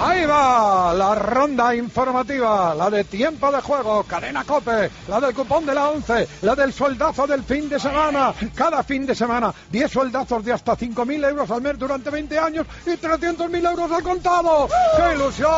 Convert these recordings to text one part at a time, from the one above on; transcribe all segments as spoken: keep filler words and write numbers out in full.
Ahí va la ronda informativa, la de tiempo de juego, Cadena COPE, la del cupón de la once, la del sueldazo del fin de semana. Cada fin de semana, diez sueldazos de hasta cinco mil euros al mes durante veinte años y trescientos mil euros al contado. ¡Qué ilusión!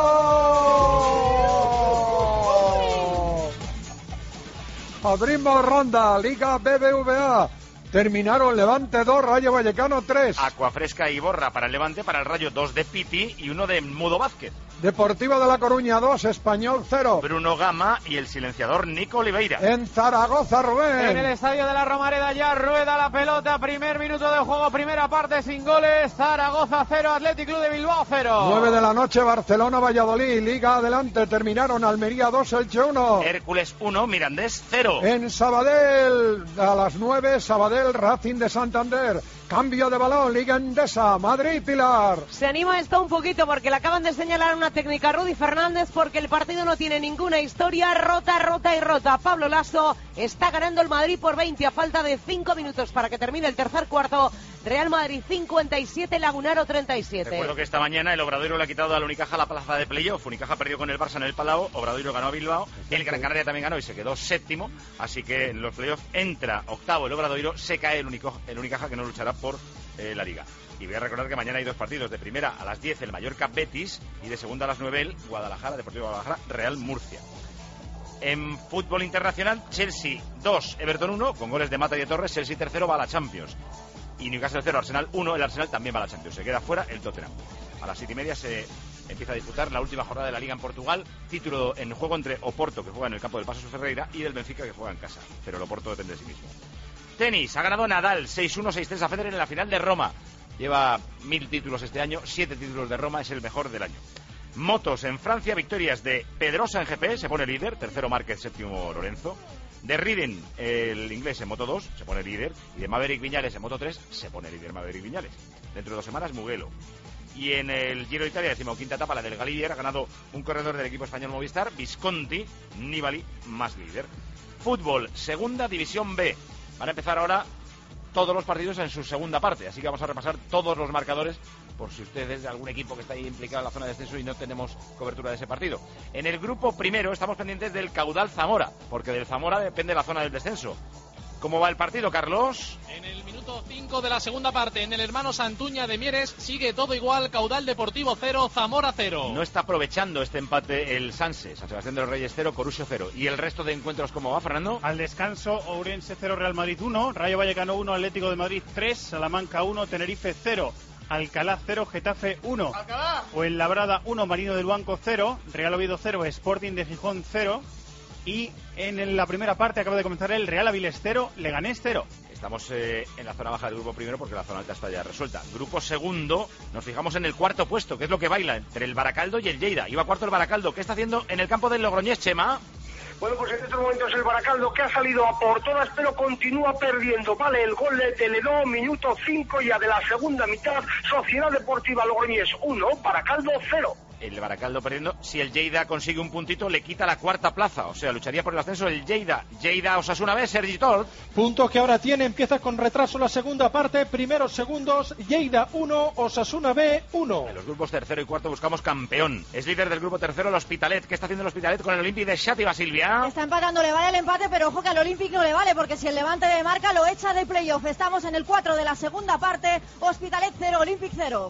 Abrimos ronda, Liga B B V A. Terminaron Levante dos, Rayo Vallecano tres. Acuafresca y Borra para el Levante, para el Rayo dos de Piti y uno de Mudo Vázquez. Deportivo de La Coruña dos, Español cero. Bruno Gama y el silenciador Nico Oliveira. En Zaragoza, Rubén. En el estadio de la Romareda ya rueda la pelota. Primer minuto de juego, primera parte sin goles. Zaragoza cero, Athletic Club de Bilbao cero. nueve de la noche, Barcelona, Valladolid. Liga adelante, terminaron Almería dos, Elche uno. Hércules uno, Mirandés cero. En Sabadell, a las nueve, Sabadell, Racing de Santander. Cambio de balón, Liga Endesa, Madrid, Pilar. Se anima esto un poquito porque le acaban de señalar una técnica a Rudy Fernández porque el partido no tiene ninguna historia, rota, rota y rota. Pablo Lasso está ganando el Madrid por veinte a falta de cinco minutos para que termine el tercer cuarto. Real Madrid cincuenta y siete, Lagunaro treinta y siete. Recuerdo que esta mañana el Obradoiro le ha quitado al Unicaja la plaza de playoff. Unicaja perdió con el Barça en el Palau, Obradoiro ganó a Bilbao, el Gran Canaria también ganó y se quedó séptimo, así que en los playoffs entra octavo el Obradoiro, se cae el, Unico, el Unicaja que no luchará por eh, la Liga. Y voy a recordar que mañana hay dos partidos, de primera a las diez el Mallorca Betis y de segunda a las nueve el Guadalajara, Deportivo Guadalajara, Real Murcia. En fútbol internacional, Chelsea dos, Everton uno, con goles de Mata y de Torres. Chelsea tercero, va a la Champions. Y Newcastle cero, Arsenal uno, el Arsenal también va a la Champions. Se queda fuera el Tottenham. A las siete y media se empieza a disputar la última jornada de la Liga en Portugal. Título en juego entre Oporto, que juega en el campo del Paços Ferreira, y del Benfica, que juega en casa. Pero el Oporto depende de sí mismo. Tenis, ha ganado Nadal seis uno, seis tres a Federer en la final de Roma. Lleva mil títulos este año, siete títulos de Roma, es el mejor del año. Motos, en Francia, victorias de Pedrosa en G P, se pone líder, tercero Márquez, séptimo Lorenzo. De Riden, el inglés en Moto dos, se pone líder. Y de Maverick Viñales en Moto tres, se pone líder Maverick Viñales. Dentro de dos semanas, Mugello. Y en el Giro de Italia, decimoquinta etapa, la del Galibier, ha ganado un corredor del equipo español Movistar, Visconti, Nibali, más líder. Fútbol, segunda división B. Van a empezar ahora todos los partidos en su segunda parte, así que vamos a repasar todos los marcadores por si usted es de algún equipo que está ahí implicado en la zona de descenso y no tenemos cobertura de ese partido. En el grupo primero estamos pendientes del Caudal Zamora, porque del Zamora depende la zona del descenso. ¿Cómo va el partido, Carlos? En el minuto cinco de la segunda parte, en el Hermano Santuña de Mieres, sigue todo igual, Caudal Deportivo cero, Zamora cero. No está aprovechando este empate el Sanse, San Sebastián de los Reyes cero, Corusio cero. ¿Y el resto de encuentros cómo va, Fernando? Al descanso, Ourense cero, Real Madrid uno, Rayo Vallecano uno, Atlético de Madrid tres, Salamanca uno, Tenerife cero, Alcalá cero, Getafe uno, Fuenlabrada uno, Marino del Banco cero, Real Oviedo cero, Sporting de Gijón cero. Y en la primera parte acaba de comenzar el Real Avilés cero, Leganés cero. Estamos eh, en la zona baja del grupo primero porque la zona alta está ya resuelta. Grupo segundo, nos fijamos en el cuarto puesto, que es lo que baila entre el Baracaldo y el Lleida. Iba cuarto el Baracaldo. ¿Qué está haciendo en el campo del Logroñés, Chema? Bueno, pues en estos momentos el Baracaldo, que ha salido a por todas, pero continúa perdiendo. Vale, el gol de Teledó, minuto cinco ya de la segunda mitad. Sociedad Deportiva Logroñés uno, Baracaldo cero. El Baracaldo perdiendo. Si el Lleida consigue un puntito, le quita la cuarta plaza. O sea, lucharía por el ascenso el Lleida. Lleida Osasuna B, Sergi Tort. Puntos que ahora tiene, empieza con retraso la segunda parte. Primeros segundos, Lleida uno, Osasuna B uno. En los grupos tercero y cuarto buscamos campeón. Es líder del grupo tercero el Hospitalet. ¿Qué está haciendo el Hospitalet con el Olympic de Xàtiva, Silvia? Está empatando, le vale el empate, pero ojo que al Olympic no le vale, porque si el Levante de marca lo echa del playoff. Estamos en el cuatro de la segunda parte. Hospitalet cero, Olympic cero.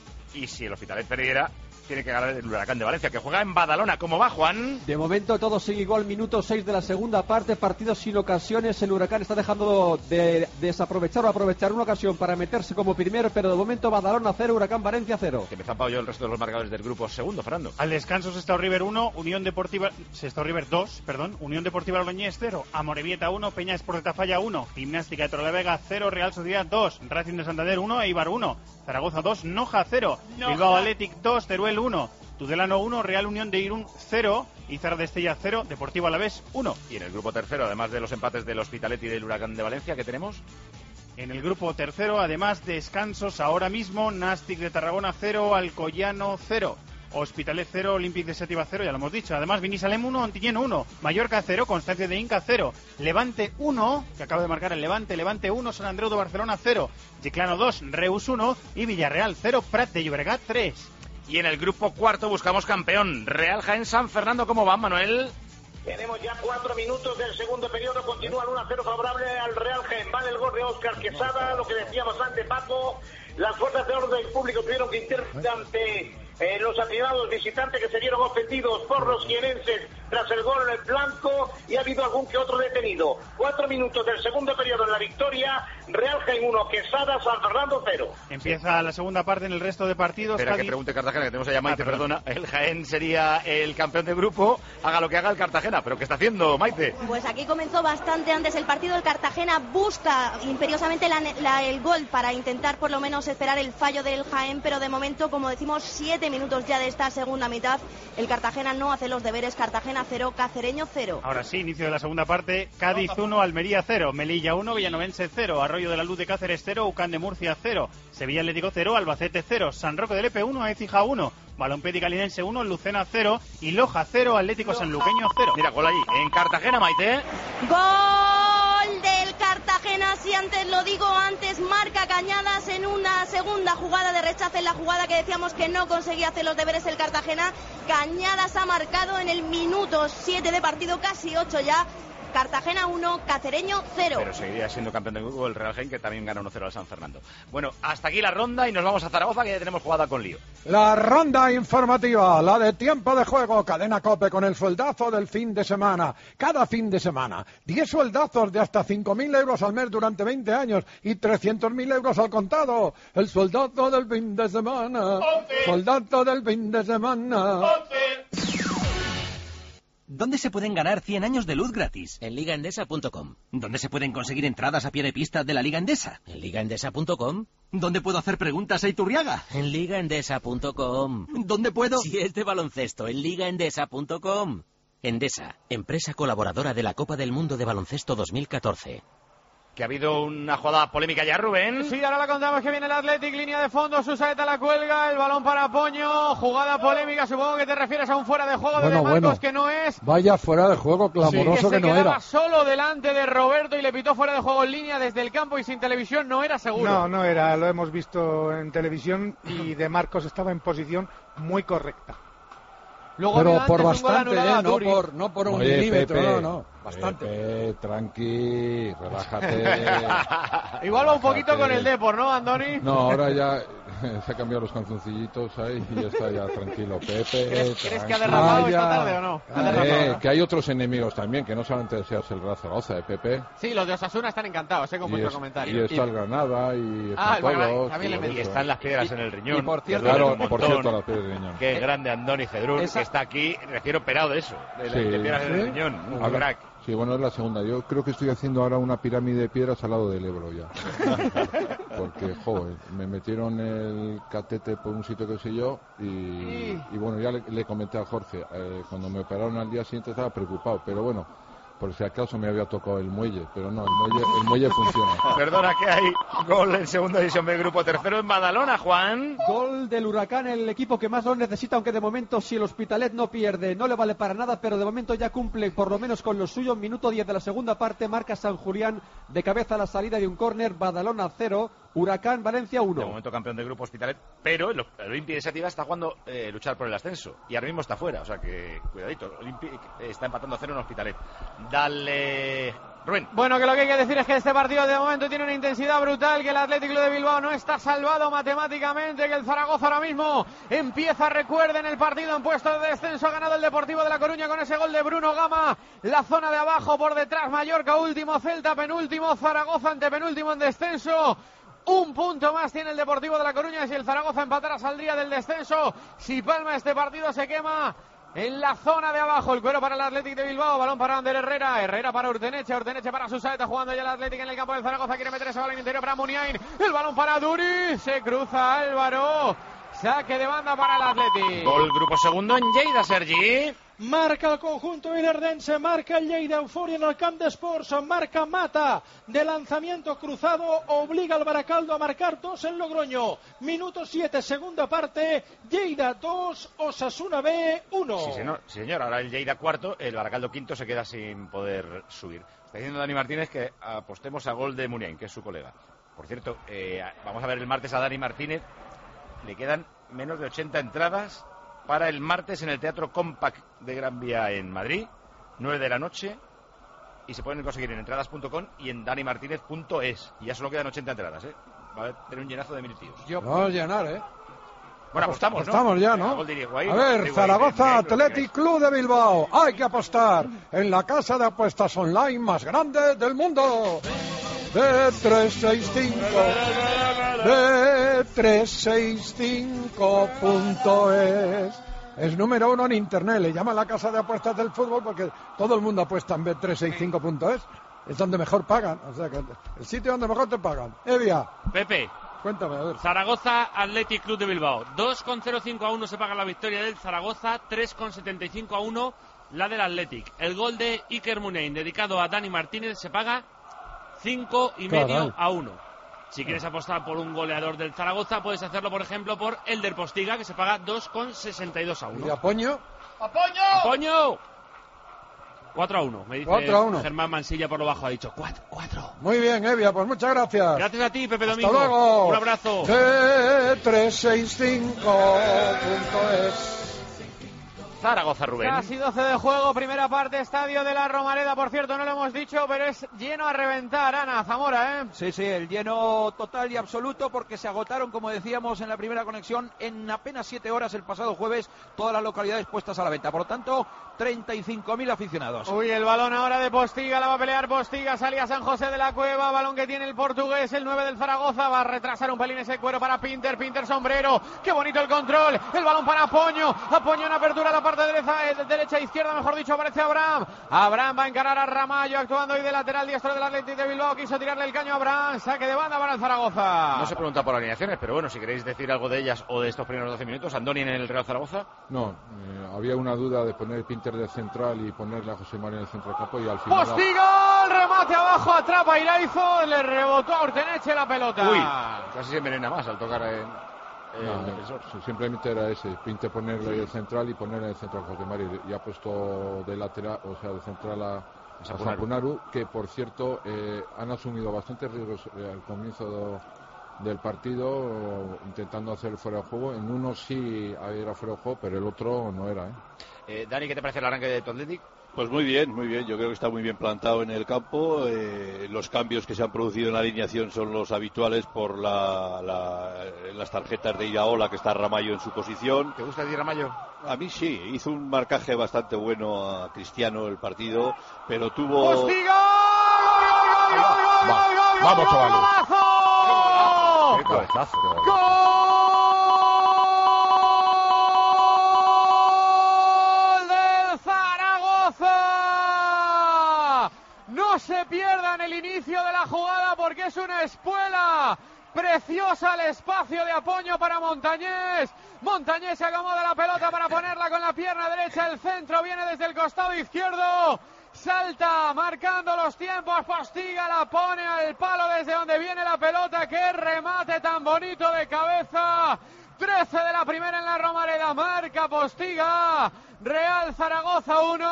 Y si el Hospitalet perdiera, tiene que ganar el Huracán de Valencia, que juega en Badalona. ¿Cómo va, Juan? De momento todo sigue igual, minuto seis de la segunda parte, partido sin ocasiones. El Huracán está dejando de desaprovechar o aprovechar una ocasión para meterse como primero, pero de momento Badalona cero, Huracán Valencia cero. Que me he zampado yo el resto de los marcadores del grupo segundo, Fernando. Al descanso Sestao River uno, Unión Deportiva Sestao River dos, perdón, Unión Deportiva Logroñés cero, Amorebieta uno, Peña Sport de Tafalla uno, Gimnástica de Torrelavega cero, Real Sociedad dos, Racing de Santander uno, Eibar uno, Zaragoza dos, Noja cero, Noja. Bilbao Athletic dos, Teruel uno, Tudelano uno, Real Unión de Irún cero, Izar de Estella cero, Deportivo Alavés uno. Y en el grupo tercero, además de los empates del Hospitalet y del Huracán de Valencia, ¿qué tenemos? En el grupo tercero, además de descansos ahora mismo, Nastic de Tarragona cero, Alcoyano cero, Hospitalet cero, Olympic de Xàtiva cero, ya lo hemos dicho. Además, Vinisalem uno, Ontinyent uno, Mallorca cero, Constancia de Inca cero, Levante uno, que acaba de marcar el Levante, Levante uno, Sant Andreu de Barcelona cero, Chiclano dos, Reus uno y Villarreal cero, Prat de Llobregat tres. Y en el grupo cuarto buscamos campeón. Real Jaén San Fernando, ¿cómo va, Manuel? Tenemos ya cuatro minutos del segundo periodo, continúan uno a cero favorable al Real Jaén. Vale el gol de Óscar Quesada, lo que decíamos antes, Paco. Las fuerzas de orden público tuvieron que intervenir ante eh, los aficionados visitantes que se vieron ofendidos por los jienenses tras el gol blanco, y ha habido algún que otro detenido. Cuatro minutos del segundo periodo en la victoria, Real Jaén uno, Quesada, San Fernando cero. Empieza la segunda parte en el resto de partidos. Espera, Cádiz... que pregunte Cartagena, que tenemos allá Maite, ah, perdón. perdona. El Jaén sería el campeón de grupo, haga lo que haga el Cartagena, pero ¿qué está haciendo, Maite? Pues aquí comenzó bastante antes el partido, el Cartagena busca imperiosamente la, la, el gol para intentar por lo menos esperar el fallo del Jaén, pero de momento, como decimos, siete minutos ya de esta segunda mitad, el Cartagena no hace los deberes. Cartagena cero, Cacereño cero. Ahora sí, inicio de la segunda parte. Cádiz uno, Almería cero, Melilla uno, Villanovense cero, Arroyo de la Luz de Cáceres cero, Ucán de Murcia cero, Sevilla Atlético cero, Albacete cero, San Roque del Epe uno, Écija uno, Balompé Calinense uno, Lucena cero y Loja cero, Atlético Sanluqueño cero. Mira, gol allí, en Cartagena, Maite. Gol del Cartagena, si antes lo digo, antes marca Cañadas en una segunda jugada de rechace, en la jugada que decíamos que no conseguía hacer los deberes el Cartagena. Cañadas ha marcado en el minuto siete de partido, casi ocho ya. Cartagena uno, Cacereño cero. Pero seguiría siendo campeón del grupo el Real Jaén, que también gana uno cero al San Fernando. Bueno, hasta aquí la ronda y nos vamos a Zaragoza, que ya tenemos jugada con lío. La ronda informativa, la de tiempo de juego, Cadena COPE con el sueldazo del fin de semana. Cada fin de semana, diez sueldazos de hasta cinco mil euros al mes durante veinte años y trescientos mil euros al contado. El sueldazo del fin de semana. Sueldazo del fin de semana. ¿Dónde se pueden ganar cien años de luz gratis? En liga endesa punto com. ¿Dónde se pueden conseguir entradas a pie de pista de la Liga Endesa? En liga endesa punto com. ¿Dónde puedo hacer preguntas a Iturriaga? En liga endesa punto com. ¿Dónde puedo? Si es de baloncesto, en liga endesa punto com. Endesa, empresa colaboradora de la Copa del Mundo de Baloncesto dos mil catorce. Que ha habido una jugada polémica ya, Rubén. Sí, ahora la contamos, que viene el Athletic, línea de fondo, Susaeta la cuelga, el balón para Poño, jugada polémica, supongo que te refieres a un fuera de juego bueno, de Marcos, bueno. que no es. Vaya fuera de juego clamoroso, sí, que, que no se quedaba era. Solo delante de Roberto y le pitó fuera de juego en línea desde el campo y sin televisión, no era seguro. No, no era, lo hemos visto en televisión y de Marcos estaba en posición muy correcta. Luego pero por un bastante, ¿eh? no, por, no por un Oye, milímetro, Pepe, no, no, bastante. Pepe, tranqui, relájate. Igual va un poquito con el Depor, ¿no, Andoni? No, ahora ya se ha cambiado los calzoncillitos ahí y ya está ya tranquilo, Pepe. ¿Crees, ¿crees que ha derramado esta tarde o no? Eh, que hay otros enemigos también, que no solamente seas el Real Zaragoza, ¿eh, Pepe? Sí, los de Osasuna están encantados, ¿eh? Con vuestro es, comentario. Y está el Granada y ah, están el todos. también le y están las piedras en el riñón. Y por cierto, claro, por cierto las piedras del riñón. Qué grande Andoni Cedrún, esa... que está aquí recién operado de eso, de, sí, de piedras ¿sí? en el riñón, un Ahora, crack. Sí, bueno, es la segunda. Yo creo que estoy haciendo ahora una pirámide de piedras al lado del Ebro ya. Porque, joder, me metieron el catete por un sitio que sé yo y, y bueno, ya le, le comenté a Jorge, eh, cuando me operaron al día siguiente estaba preocupado, pero bueno, por si acaso me había tocado el muelle, pero no, el muelle, el muelle funciona. Perdona, que hay gol en segunda división B, grupo tercero en Badalona, Juan. Gol del Huracán, el equipo que más lo necesita, aunque de momento si el Hospitalet no pierde no le vale para nada, pero de momento ya cumple por lo menos con lo suyo. Minuto diez de la segunda parte, marca San Julián de cabeza a la salida de un córner. Badalona cero, Huracán Valencia uno. De momento campeón del grupo Hospitalet, pero el Olimpia de Sativa está jugando eh, luchar por el ascenso y ahora mismo está fuera, o sea que cuidadito, Olimpia está empatando a cero en Hospitalet. Dale, Rubén. Bueno, que lo que hay que decir es que este partido de momento tiene una intensidad brutal, que el Atlético de Bilbao no está salvado matemáticamente, que el Zaragoza ahora mismo empieza, recuerden, el partido en puesto de descenso, ha ganado el Deportivo de La Coruña con ese gol de Bruno Gama, la zona de abajo, por detrás Mallorca último, Celta penúltimo, Zaragoza antepenúltimo en descenso. Un punto más tiene el Deportivo de La Coruña, y si el Zaragoza empatara saldría del descenso. Si palma este partido se quema en la zona de abajo. El cuero para el Athletic de Bilbao, balón para Ander Herrera, Herrera para Urteneche, Urteneche para Susaeta, jugando ya el Athletic en el campo del Zaragoza, quiere meter ese balón interior para Muniain, el balón para Duri, se cruza Álvaro, saque de banda para el Athletic. Gol grupo segundo en Lleida, Sergi. Marca el conjunto ilerdense, marca el Lleida, euforia en el Camp de Sports, marca Mata de lanzamiento cruzado, obliga al Baracaldo a marcar dos en Logroño. Minuto siete, segunda parte, Lleida dos, Osasuna B uno. Sí, señor, sí, señor, ahora el Lleida cuarto, el Baracaldo quinto se queda sin poder subir. Está diciendo Dani Martínez que apostemos a gol de Muniain, que es su colega. Por cierto, eh, vamos a ver el martes a Dani Martínez, le quedan menos de ochenta entradas para el martes en el Teatro Compact de Gran Vía en Madrid, nueve de la noche, y se pueden conseguir en entradas punto com y en dani martínez punto es. Y ya solo quedan ochenta entradas, ¿eh? Va a tener un llenazo de mil tíos. Vamos a llenar, ¿eh? Bueno, apostamos, ¿no? Apostamos ya, ¿no? Gol de Higuaín, A ver, Higuaín, Zaragoza Higuaín, Athletic Club de Bilbao. Hay que apostar en la casa de apuestas online más grande del mundo. B trescientos sesenta y cinco. B trescientos sesenta y cinco punto es. Es número uno en internet. Le llaman la casa de apuestas del fútbol porque todo el mundo apuesta en B trescientos sesenta y cinco punto es. Es donde mejor pagan. O sea que el sitio donde mejor te pagan. Evia. Pepe. Cuéntame, a ver. Zaragoza Athletic Club de Bilbao. dos coma cero cinco a uno se paga la victoria del Zaragoza, tres coma setenta y cinco a uno la del Athletic. El gol de Iker Muniain dedicado a Dani Martínez se paga cinco y medio a uno. Si quieres apostar por un goleador del Zaragoza, puedes hacerlo, por ejemplo, por Elder Postiga, que se paga dos coma sesenta y dos a uno. ¿Y Apoño? ¡Apoño! ¡Apoño! cuatro a uno, me dice cuatro a uno. Germán Mansilla por lo bajo, ha dicho cuatro, cuatro. Muy bien, Evia, pues muchas gracias. Gracias a ti, Pepe Domingo. Hasta luego. Un abrazo. B trescientos sesenta y cinco punto es. Zaragoza, Rubén. Casi doce de juego, primera parte, estadio de la Romareda, por cierto, no lo hemos dicho, pero es lleno a reventar, Ana Zamora, ¿eh? Sí, sí, el lleno total y absoluto, porque se agotaron, como decíamos en la primera conexión, en apenas siete horas el pasado jueves, todas las localidades puestas a la venta. Por lo tanto, treinta y cinco mil aficionados. Uy, el balón ahora de Postiga, la va a pelear Postiga, salía San José de la Cueva, balón que tiene el portugués, el nueve del Zaragoza, va a retrasar un pelín ese cuero para Pinter, Pinter sombrero, qué bonito el control, el balón para Apoño, Apoño en apertura a la parte derecha, eh, derecha e izquierda, mejor dicho, aparece Abraham, Abraham va a encarar a Ramallo, actuando hoy de lateral diestro del Athletic de Bilbao, quiso tirarle el caño a Abraham, saque de banda para el Zaragoza. No se pregunta por alineaciones, pero bueno, si queréis decir algo de ellas o de estos primeros doce minutos, Andoni en el Real Zaragoza. No, eh, había una duda de poner Pinter de central y ponerle a José María en el centro del campo y al final... Postiga, el remate abajo, atrapa a Iraizo, le rebotó a Orteneche la pelota. Uy, casi se envenena más al tocar en, en No, el defensor. sí, simplemente era ese, Pinter ponerle ahí el central y ponerle en el centro a José María y ha puesto de lateral, o sea, de central a, a Sapunaru, que por cierto eh, han asumido bastantes riesgos eh, al comienzo de, del partido, intentando hacer fuera de juego. En uno sí era fuera de juego, pero el otro no era. ¿eh? Eh, Dani, ¿qué te parece el arranque de tu Athletic? Pues muy bien, muy bien. Yo creo que está muy bien plantado en el campo. Eh, los cambios que se han producido en la alineación son los habituales por la, la, las tarjetas de Iraola, que está Ramallo en su posición. ¿Te gusta decir Ramallo? A mí sí. Hizo un marcaje bastante bueno a Cristiano el partido, pero tuvo... ¡Postiga! Vamos, chavales. ¡Qué cabezazo! No se pierdan el inicio de la jugada porque es una espuela preciosa, el espacio de Apoño para Montañés. Montañés se acomoda la pelota para ponerla con la pierna derecha, el centro viene desde el costado izquierdo, salta marcando los tiempos, Postiga la pone al palo desde donde viene la pelota, qué remate tan bonito de cabeza. trece de la primera en la Romareda, marca Postiga. Real Zaragoza uno,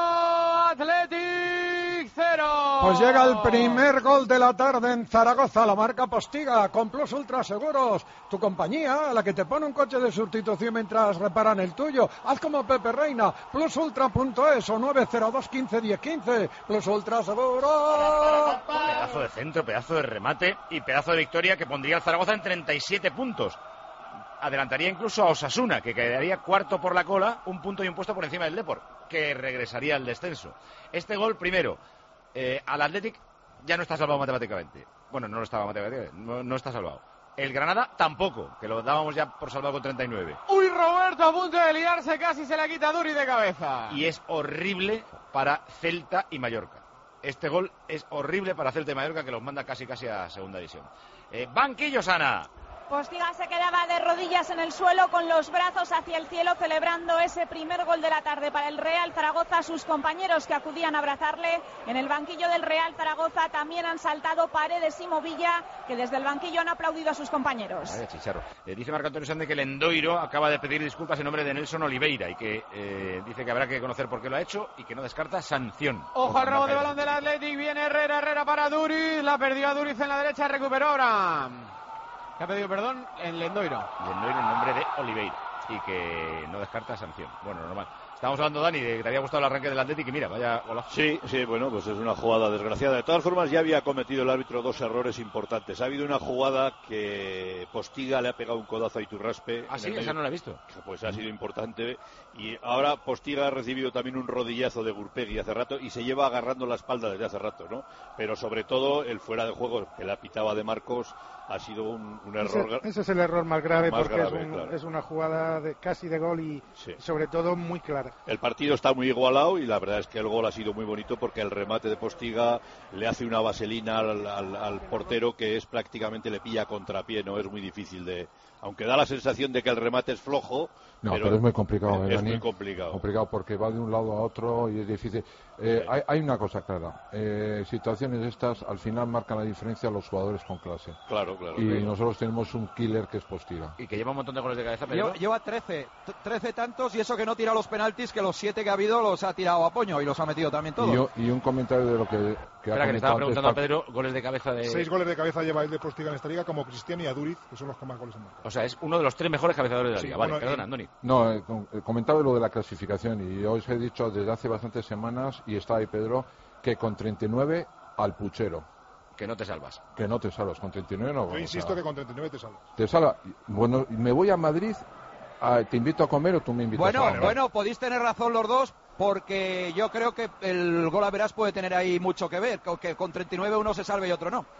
Athletic cero. Pues llega el primer gol de la tarde en Zaragoza, la marca Postiga, con Plus Ultra Seguros, tu compañía, la que te pone un coche de sustitución mientras reparan el tuyo. Haz como Pepe Reina, plus ultra punto es o nueve cero dos quince diez quince, Plus Ultra Seguros. Pedazo de centro, pedazo de remate y pedazo de victoria que pondría al Zaragoza en treinta y siete puntos. Adelantaría incluso a Osasuna, que quedaría cuarto por la cola, un punto y un puesto por encima del Depor, que regresaría al descenso. Este gol, primero, eh, al Athletic ya no está salvado matemáticamente. Bueno, no lo estaba matemáticamente, no, no está salvado. El Granada tampoco, que lo dábamos ya por salvado con treinta y nueve. Uy, Roberto a punto de liarse, casi se la quita Duri de cabeza. Y es horrible para Celta y Mallorca. Este gol es horrible para Celta y Mallorca, que los manda casi casi a segunda división. Eh, banquillos, Ana. Postiga se quedaba de rodillas en el suelo con los brazos hacia el cielo celebrando ese primer gol de la tarde para el Real Zaragoza. Sus compañeros que acudían a abrazarle en el banquillo del Real Zaragoza también han saltado Paredes y Movilla, que desde el banquillo han aplaudido a sus compañeros. Vaya chicharro. Eh, dice Marco Antonio Sande que el Endoiro acaba de pedir disculpas en nombre de Nelson Oliveira y que eh, dice que habrá que conocer por qué lo ha hecho y que no descarta sanción. Ojo al robo de balón del Athletic, viene Herrera, Herrera para Duriz, la perdió a Duriz en la derecha, recuperó ahora. ¿Qué ha pedido perdón? El Lendoiro. Lendoiro en nombre de Oliveira. y que no descarta sanción. Bueno, normal. Estábamos hablando, Dani, de que te había gustado el arranque del Atlético y mira, vaya hola. Sí, sí, bueno, pues es una jugada desgraciada. De todas formas, ya había cometido el árbitro dos errores importantes. Ha habido una jugada que Postiga le ha pegado un codazo a Iturraspe. Ah, sí, esa no la he visto. Pues ha sido importante. Y ahora Postiga ha recibido también un rodillazo de Gurpegui hace rato y se lleva agarrando la espalda desde hace rato, ¿no? Pero sobre todo, el fuera de juego que la pitaba de Marcos ha sido un, un error. Ese, ese es el error más grave más porque grave, es, un, claro. es una jugada de, casi de gol y sí. sobre todo muy clara. El partido está muy igualado y la verdad es que el gol ha sido muy bonito porque el remate de Postiga le hace una vaselina al, al, al portero que es prácticamente le pilla a contrapié, no es muy difícil de... Aunque da la sensación de que el remate es flojo. No, pero, pero es muy complicado, Es, ¿eh, es muy Dani? complicado. Complicado porque va de un lado a otro y es difícil. Eh, sí. hay, hay una cosa clara. Eh, situaciones estas al final marcan la diferencia los jugadores con clase. Claro, claro. Y claro. nosotros tenemos un killer que es Postiga. Y que lleva un montón de goles de cabeza, pero... Lleva, lleva trece, trece tantos y eso que no tira los penaltis, que los siete que ha habido los ha tirado a Poño y los ha metido también todos. Y, yo, y un comentario de lo que, que Espera, ha que le estaba comentado preguntando a antes, Pedro, goles de cabeza de... Seis goles de cabeza lleva el de Postiga en esta liga, como Cristiano y Aduriz, que son los que más goles han marcado. O sea, es uno de los tres mejores cabezadores de la Sí, liga. bueno, Vale, perdona, y- Andoni. No, eh, com- eh, comentaba lo de la clasificación y yo os he dicho desde hace bastantes semanas, y está ahí Pedro, que con treinta y nueve al puchero. Que no te salvas. Que no te salvas, con treinta y nueve no. Yo o insisto sea, que con treinta y nueve te salvas. te salva. Bueno, me voy a Madrid, a- te invito a comer o tú me invitas Bueno, a comer. bueno, podéis tener razón los dos, porque yo creo que el gol a verás puede tener ahí mucho que ver, que con treinta y nueve uno se salve y otro no.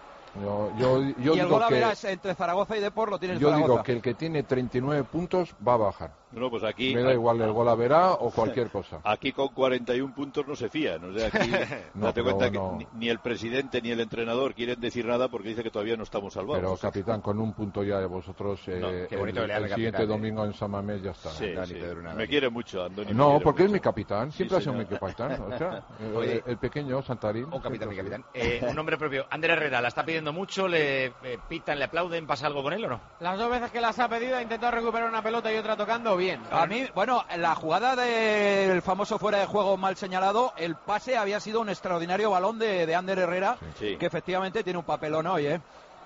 Yo, yo, yo y el digo gol a que, verás entre Zaragoza y Depor lo tiene el yo Zaragoza. digo que el que tiene treinta y nueve puntos va a bajar. No, pues aquí... Me da igual el gol a verá o cualquier cosa. Aquí con cuarenta y uno puntos no se fían. O sea, aquí No, date pero cuenta bueno. que ni, ni el presidente ni el entrenador quieren decir nada porque dice que todavía no estamos salvados. Pero capitán, con un punto ya de vosotros, eh, No, qué bonito el, le da el el siguiente capitán, domingo en San Mamés ya está. Sí, Dani, sí. Pedro, nada, Me Dani. quiere mucho, Andoni. me No, quiere porque es mucho. mi capitán, siempre Sí, ha sido mi señor. capitán. O sea, el, Oye. el pequeño Santarín. O capitán, mi siempre ha capitán. Eh, un nombre propio. Ander Herrera, ¿la está pidiendo mucho? ¿Le eh, pitan, le aplauden? ¿Pasa algo con él o no? Las dos veces que las ha pedido ha intentado recuperar una pelota y otra tocando bien. A mí, bueno, la jugada del famoso fuera de juego mal señalado, el pase había sido un extraordinario balón de, de Ander Herrera, Sí. que efectivamente tiene un papelón hoy, ¿eh?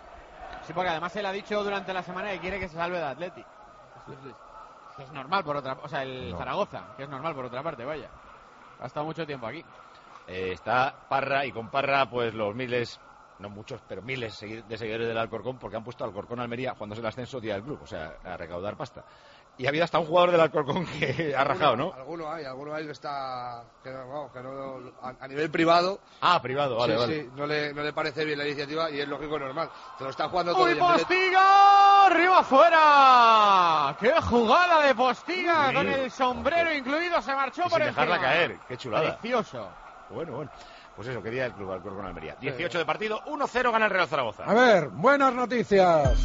Sí, porque además él ha dicho durante la semana que quiere que se salve de Athletic. Que es normal por otra, o sea, el No. Zaragoza, que es normal por otra parte, vaya. Ha estado mucho tiempo aquí. Eh, está Parra y con Parra, pues los miles, no muchos, pero miles segui- de seguidores del Alcorcón, porque han puesto al Alcorcón Almería cuando es el ascenso día del club, o sea, a recaudar pasta. Y ha habido hasta un jugador del Alcorcón que ha rajado, ¿no? Alguno hay, alguno hay que está, que, no, vamos, que no, a, a nivel privado. Ah, privado, vale, sí, vale. sí, no le, no le parece bien la iniciativa y es lógico y normal. Se lo está jugando todo ¡Uy, el Dembélé. Postiga! ¡Arriba afuera! ¡Qué jugada de Postiga! Sí. Con el sombrero incluido se marchó Y por sin dejarla encima. caer, qué chulada. Precioso. Bueno, bueno. Pues eso, que día del club Alcorcón Almería. dieciocho de partido, uno cero gana el Real Zaragoza. A ver, buenas noticias.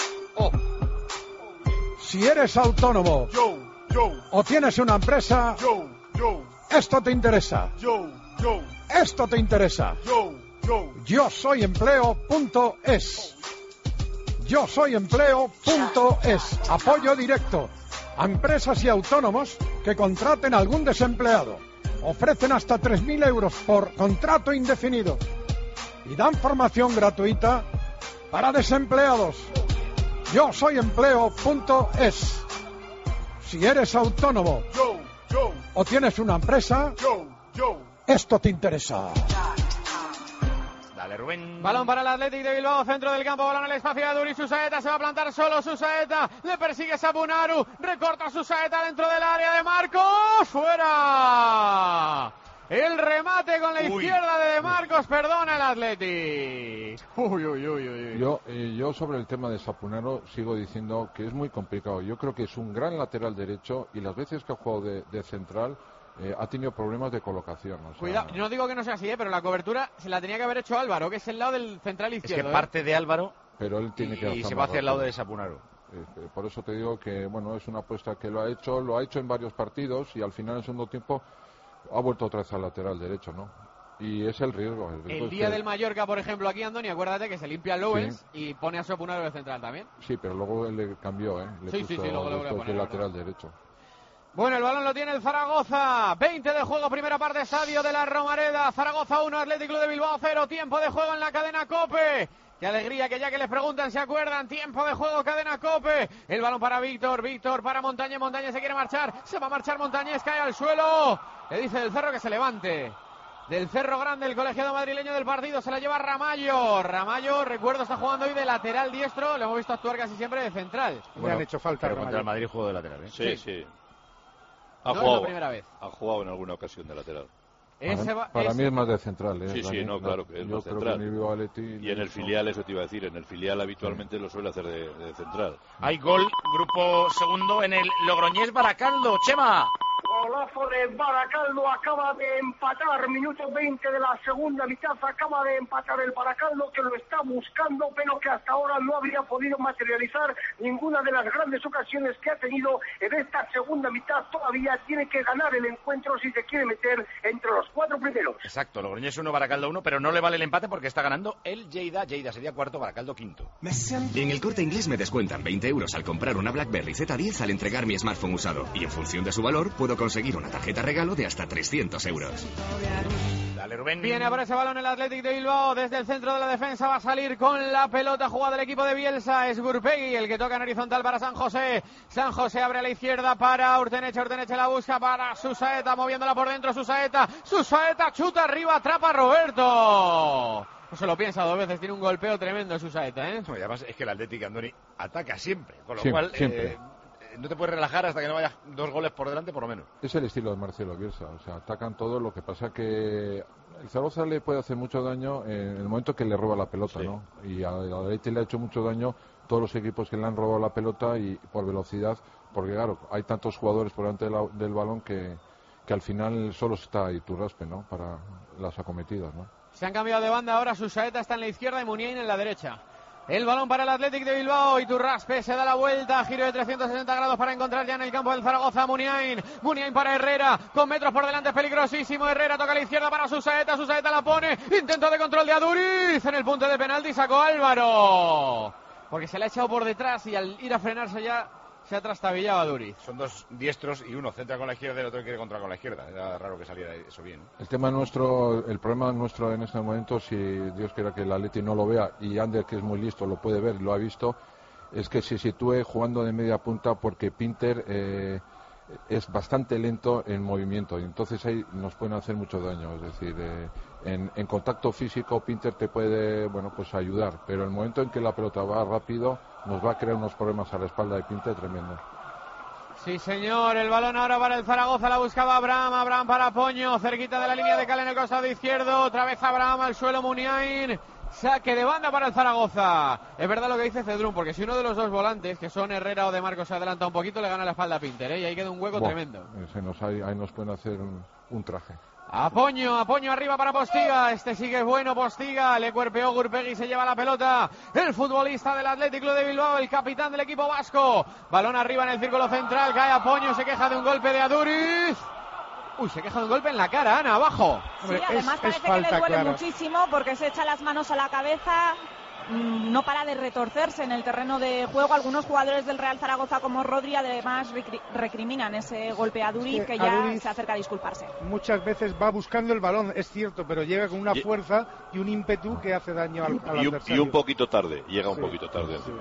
Si eres autónomo Yo, yo, o tienes una empresa, yo, yo, esto te interesa. yo, yo, Esto te interesa. yo, yo. Yo soy empleo punto es. Yo soy empleo punto es. Apoyo directo a empresas y autónomos que contraten a algún desempleado. Ofrecen hasta tres mil euros por contrato indefinido y dan formación gratuita para desempleados. Yo soy empleo punto es. Si eres autónomo Yo, yo, o tienes una empresa, yo, yo. esto te interesa. Dale, Rubén. Balón para el Athletic de Bilbao, centro del campo, balón al espacio de Duri, Susaeta se va a plantar solo, Susaeta, le persigue Sapunaru, recorta Susaeta dentro del área de Marcos, fuera. El remate con la Uy. izquierda de De Marcos, perdona el Athletic. Uy, uy, uy, uy. Yo, eh, yo sobre el tema de Sapunaro sigo diciendo que es muy complicado. Yo creo que es un gran lateral derecho y las veces que ha jugado de, de central eh, ha tenido problemas de colocación. O sea, Cuidado, yo no digo que no sea así, ¿eh? Pero la cobertura se la tenía que haber hecho Álvaro, que es el lado del central Es izquierdo. que ¿eh? parte de Álvaro pero él tiene que y avanzar se va más hacia el lado rápido. de Sapunaro. Eh, por eso te digo que bueno, es una apuesta que lo ha hecho, lo ha hecho en varios partidos y al final en el segundo tiempo ha vuelto otra vez al lateral derecho, ¿no? Y es el riesgo. El, riesgo El es día que- del Mallorca, por ejemplo, aquí, Andoni, acuérdate que se limpia Lowens Sí. y pone a Sopunaro de central también. Sí, pero luego él le cambió, ¿eh? Le Sí, sí, puso sí, luego le volvió a después poner, de lateral derecho. Bueno, el balón lo tiene el Zaragoza. veinte de juego, primera parte, estadio de la Romareda. Zaragoza uno, Atlético de Bilbao cero. Tiempo de juego en la cadena COPE. Qué alegría que ya que les preguntan se acuerdan. Tiempo de juego, cadena COPE. El balón para Víctor, Víctor para Montañez. Montañez se quiere marchar. Se va a marchar Montañez, cae al suelo. Le dice del Cerro que se levante. Del Cerro Grande, el colegiado madrileño del partido. Se la lleva Ramallo. Ramallo, recuerdo, está jugando hoy de lateral diestro. Lo hemos visto actuar casi siempre de central. Bueno, le han hecho falta. Pero contra el Madrid jugó de lateral, ¿eh? Sí, sí. sí. Ha, no jugado, es la primera vez. ha jugado en alguna ocasión de lateral. Para, va, para ese... mí es más de central, ¿eh? Sí, sí, no, claro que es yo más creo central. Que en el Atleti, y en el filial, eso te iba a decir, en el filial habitualmente sí. lo suele hacer de, de central. Hay gol, grupo segundo en el Logroñés Baracaldo. Chema. Golazo de Baracaldo, acaba de empatar, minuto veinte de la segunda mitad, acaba de empatar el Baracaldo, que lo está buscando, pero que hasta ahora no habría podido materializar ninguna de las grandes ocasiones que ha tenido en esta segunda mitad. Todavía tiene que ganar el encuentro si se quiere meter entre los cuatro primeros. Exacto, Logroñés uno, Baracaldo uno, pero no le vale el empate porque está ganando el Lleida. Lleida sería cuarto, Baracaldo quinto. En el Corte Inglés me descuentan veinte euros al comprar una BlackBerry Z diez al entregar mi smartphone usado, y en función de su valor puedo conseguir una tarjeta regalo de hasta trescientos euros. Dale, Rubén. Viene por ese balón el Athletic de Bilbao. Desde el centro de la defensa va a salir con la pelota jugada el equipo de Bielsa. Es Gurpegui el que toca en horizontal para San José. San José abre a la izquierda para Urteneche. Urteneche la busca para Susaeta, moviéndola por dentro. Susaeta. Susaeta chuta arriba, atrapa a Roberto. No se lo piensa dos veces, tiene un golpeo tremendo Susaeta, ¿eh? No, y además es que el Athletic, Andoni, ataca siempre. Con lo siempre, cual... Siempre. Eh, no te puedes relajar hasta que no vayas dos goles por delante, por lo menos. Es el estilo de Marcelo Bielsa, o sea, atacan todo, lo que pasa que el Zaragoza le puede hacer mucho daño en el momento que le roba la pelota, sí. ¿no? Y a la Athletic le ha hecho mucho daño todos los equipos que le han robado la pelota y por velocidad, porque claro, hay tantos jugadores por delante de la, del balón que, que al final solo está Iturraspe, ¿no? Para las acometidas, ¿no? Se han cambiado de banda ahora, Susaeta está en la izquierda y Muniain en la derecha. El balón para el Athletic de Bilbao. Iturraspe se da la vuelta, giro de trescientos sesenta grados para encontrar ya en el campo del Zaragoza Muniain. Muniain para Herrera, con metros por delante, es peligrosísimo. Herrera toca a la izquierda para Susaeta. Susaeta la pone, intento de control de Aduriz en el punto de penalti, sacó Álvaro. Porque se le ha echado por detrás y al ir a frenarse ya se ha trastabillado a Duriz. Son dos diestros y uno centra con la izquierda y el otro quiere controlar con la izquierda. Era raro que saliera eso bien. El tema nuestro, el problema nuestro en este momento, si Dios quiera que el Atleti no lo vea, y Ander, que es muy listo, lo puede ver, lo ha visto, es que se sitúe jugando de media punta porque Pinter eh, es bastante lento en movimiento y entonces ahí nos pueden hacer mucho daño. Es decir, eh, en, en contacto físico Pinter te puede, bueno, pues ayudar, pero el momento en que la pelota va rápido nos va a crear unos problemas a la espalda de Pinter tremendo. Sí, señor, el balón ahora para el Zaragoza, la buscaba Abraham, Abraham para Poño, cerquita de la línea de cal en el costado izquierdo, otra vez Abraham al suelo, Muniain, saque de banda para el Zaragoza. Es verdad lo que dice Cedrún, porque si uno de los dos volantes, que son Herrera o De Marcos, se adelanta un poquito, le gana la espalda a Pinter, ¿eh? Y ahí queda un hueco Buah, tremendo. Se nos, ahí, ahí nos pueden hacer un, un traje. Apoño, Apoño arriba para Postiga, este sigue bueno Postiga, le cuerpeó Gurpegui, se lleva la pelota, el futbolista del Athletic Club de Bilbao, el capitán del equipo vasco, balón arriba en el círculo central, cae Apoño, se queja de un golpe de Aduriz, uy, se queja de un golpe en la cara, Ana, abajo. Sí, además es, parece es falta, que le duele claro. muchísimo porque se echa las manos a la cabeza, no para de retorcerse en el terreno de juego. Algunos jugadores del Real Zaragoza como Rodri además recriminan ese golpe a Duriz, que ya Aduriz se acerca a disculparse. Muchas veces va buscando el balón, es cierto, pero llega con una fuerza y un ímpetu que hace daño al, al y, un, adversario. Y un poquito tarde, llega un sí, poquito tarde. Sí.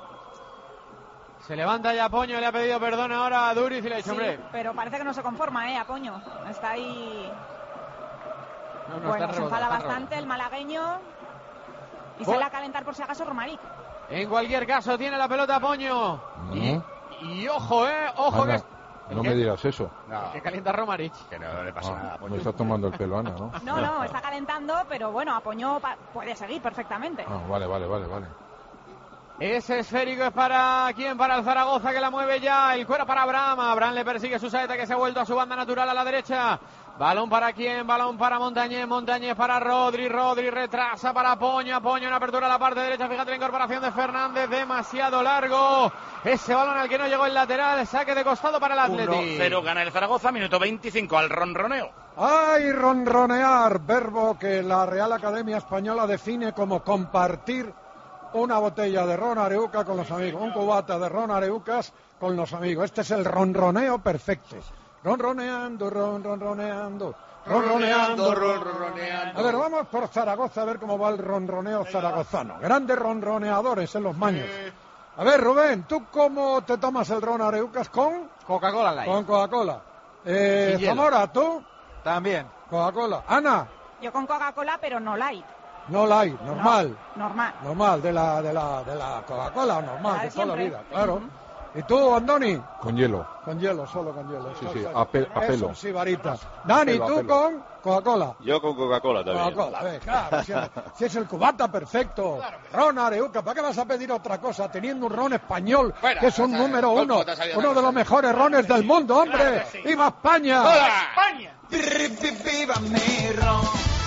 Se levanta ya Apoño, le ha pedido perdón ahora a Duriz y le ha dicho, sí, hombre. Pero parece que no se conforma, ¿eh? Apoño está ahí. No, no, bueno, está se enfada bastante rebota. El malagueño. Y Bueno. sale a calentar por si acaso Romaric. En cualquier caso, tiene la pelota Apoño. No. Y, y ojo, eh, ojo Ana, que... no ¿qué? me digas eso. No. Que calienta Romaric. Que no, no le pasa Ah, nada. me está tomando el pelo, Ana, ¿no? No, no, está calentando, pero bueno, Apoño pa- puede seguir perfectamente. Ah, vale, vale, vale, vale. Ese esférico es para quién, para el Zaragoza, que la mueve ya, el cuero para Abraham, Abraham le persigue su saeta, que se ha vuelto a su banda natural a la derecha, balón para quién, balón para Montañez, Montañez para Rodri, Rodri retrasa para Apoño, Apoño en apertura a la parte derecha, fíjate la incorporación de Fernández, demasiado largo, ese balón al que no llegó el lateral, saque de costado para el Athletic. uno cero gana el Zaragoza, minuto veinticinco al ronroneo. ¡Ay, ronronear! Verbo que la Real Academia Española define como compartir una botella de ron Areuca con los amigos, un cubata de ron Areucas con los amigos. Este es el ronroneo perfecto. ronroneando, ron, ronroneando. Ronroneando, ronroneando. A ver, vamos por Zaragoza a ver cómo va el ronroneo zaragozano. Grandes ronroneadores en los maños. A ver, Rubén, ¿tú cómo te tomas el ron Areucas con? Coca-Cola Light. Con Coca-Cola. Eh, Sin hielo. Zamora, ¿tú? También. Coca-Cola. Ana. Yo con Coca-Cola, pero no light. No light, normal. No, normal. Normal, de la, de la, de la Coca-Cola, normal, La de de toda la siempre. vida, claro. Uh-huh. ¿Y tú, Andoni? Con hielo. Con hielo, solo con hielo. Sí, Eso, sí, eso. a, pe- a Eso, pelo. sí, varita. Dani, A pelo, a ¿tú pelo. con Coca-Cola? Yo con Coca-Cola también. Coca-Cola, ve, claro, si, si es el cubata perfecto. Ron Areuca, ¿para qué vas a pedir otra cosa teniendo un ron español Fuera, que es un o sea, número ¿cómo uno, te has sabido uno una de los cosa? mejores rones del mundo, hombre? Claro que sí. ¡Viva España! España! ¡Viva mi ron!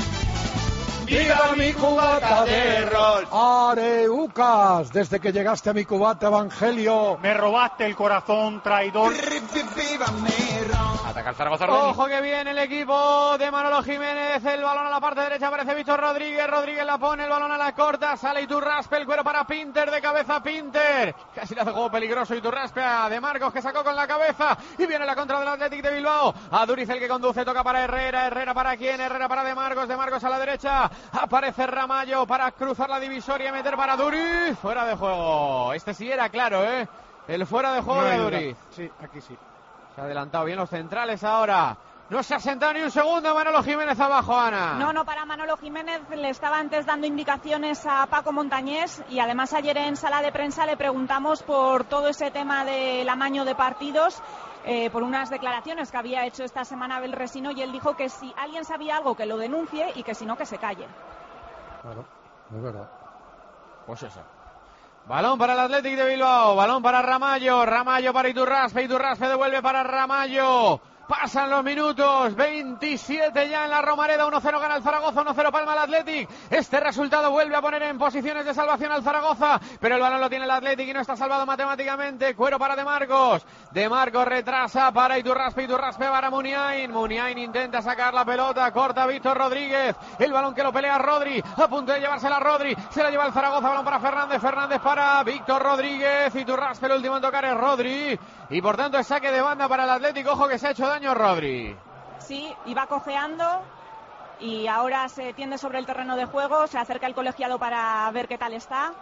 ¡Viva mi cubata de ron! Areucas, desde que llegaste a mi cubata, Evangelio. Me robaste el corazón, traidor. ¡Viva mi ron! Ataca el Zaragoza. Ron. Ojo que viene el equipo de Manolo Jiménez, el balón a la parte derecha, aparece Víctor Rodríguez, Rodríguez la pone, el balón a la corta, sale Iturraspe, el cuero para Pinter, de cabeza Pinter, casi le hace juego peligroso Iturraspe a De Marcos, que sacó con la cabeza, y viene la contra del Athletic de Bilbao, a Duriz el que conduce, toca para Herrera, Herrera para quién, Herrera para De Marcos, De Marcos a la derecha, aparece Ramallo para cruzar la divisoria y meter para Duriz, fuera de juego, este sí era claro, eh, el fuera de juego No de hay duda. Duriz. Sí, aquí sí. Se ha adelantado bien los centrales ahora. No se ha sentado ni un segundo Manolo Jiménez abajo, Ana. No, no, para Manolo Jiménez le estaba antes dando indicaciones a Paco Montañés y además ayer en sala de prensa le preguntamos por todo ese tema del amaño de partidos, eh, por unas declaraciones que había hecho esta semana Abel Resino y él dijo que si alguien sabía algo que lo denuncie y que si no que se calle. Claro, es verdad. Pues eso. Balón para el Athletic de Bilbao, balón para Ramallo, Ramallo para Iturraspe, Iturraspe devuelve para Ramallo. Pasan los minutos, veintisiete ya en la Romareda, uno cero gana el Zaragoza, uno cero palma el Athletic. Este resultado vuelve a poner en posiciones de salvación al Zaragoza, pero el balón lo tiene el Athletic y no está salvado matemáticamente. Cuero para De Marcos, De Marcos retrasa para Iturraspe, Iturraspe para Muniain, Muniain intenta sacar la pelota, corta Víctor Rodríguez, el balón que lo pelea Rodri, a punto de llevársela a Rodri, se la lleva el Zaragoza, balón para Fernández, Fernández para Víctor Rodríguez, Iturraspe el último en tocar es Rodri, y por tanto es saque de banda para el Athletic, ojo que se ha hecho daño Rodri. Sí, iba cojeando y ahora se tiende sobre el terreno de juego, se acerca el colegiado para ver qué tal está.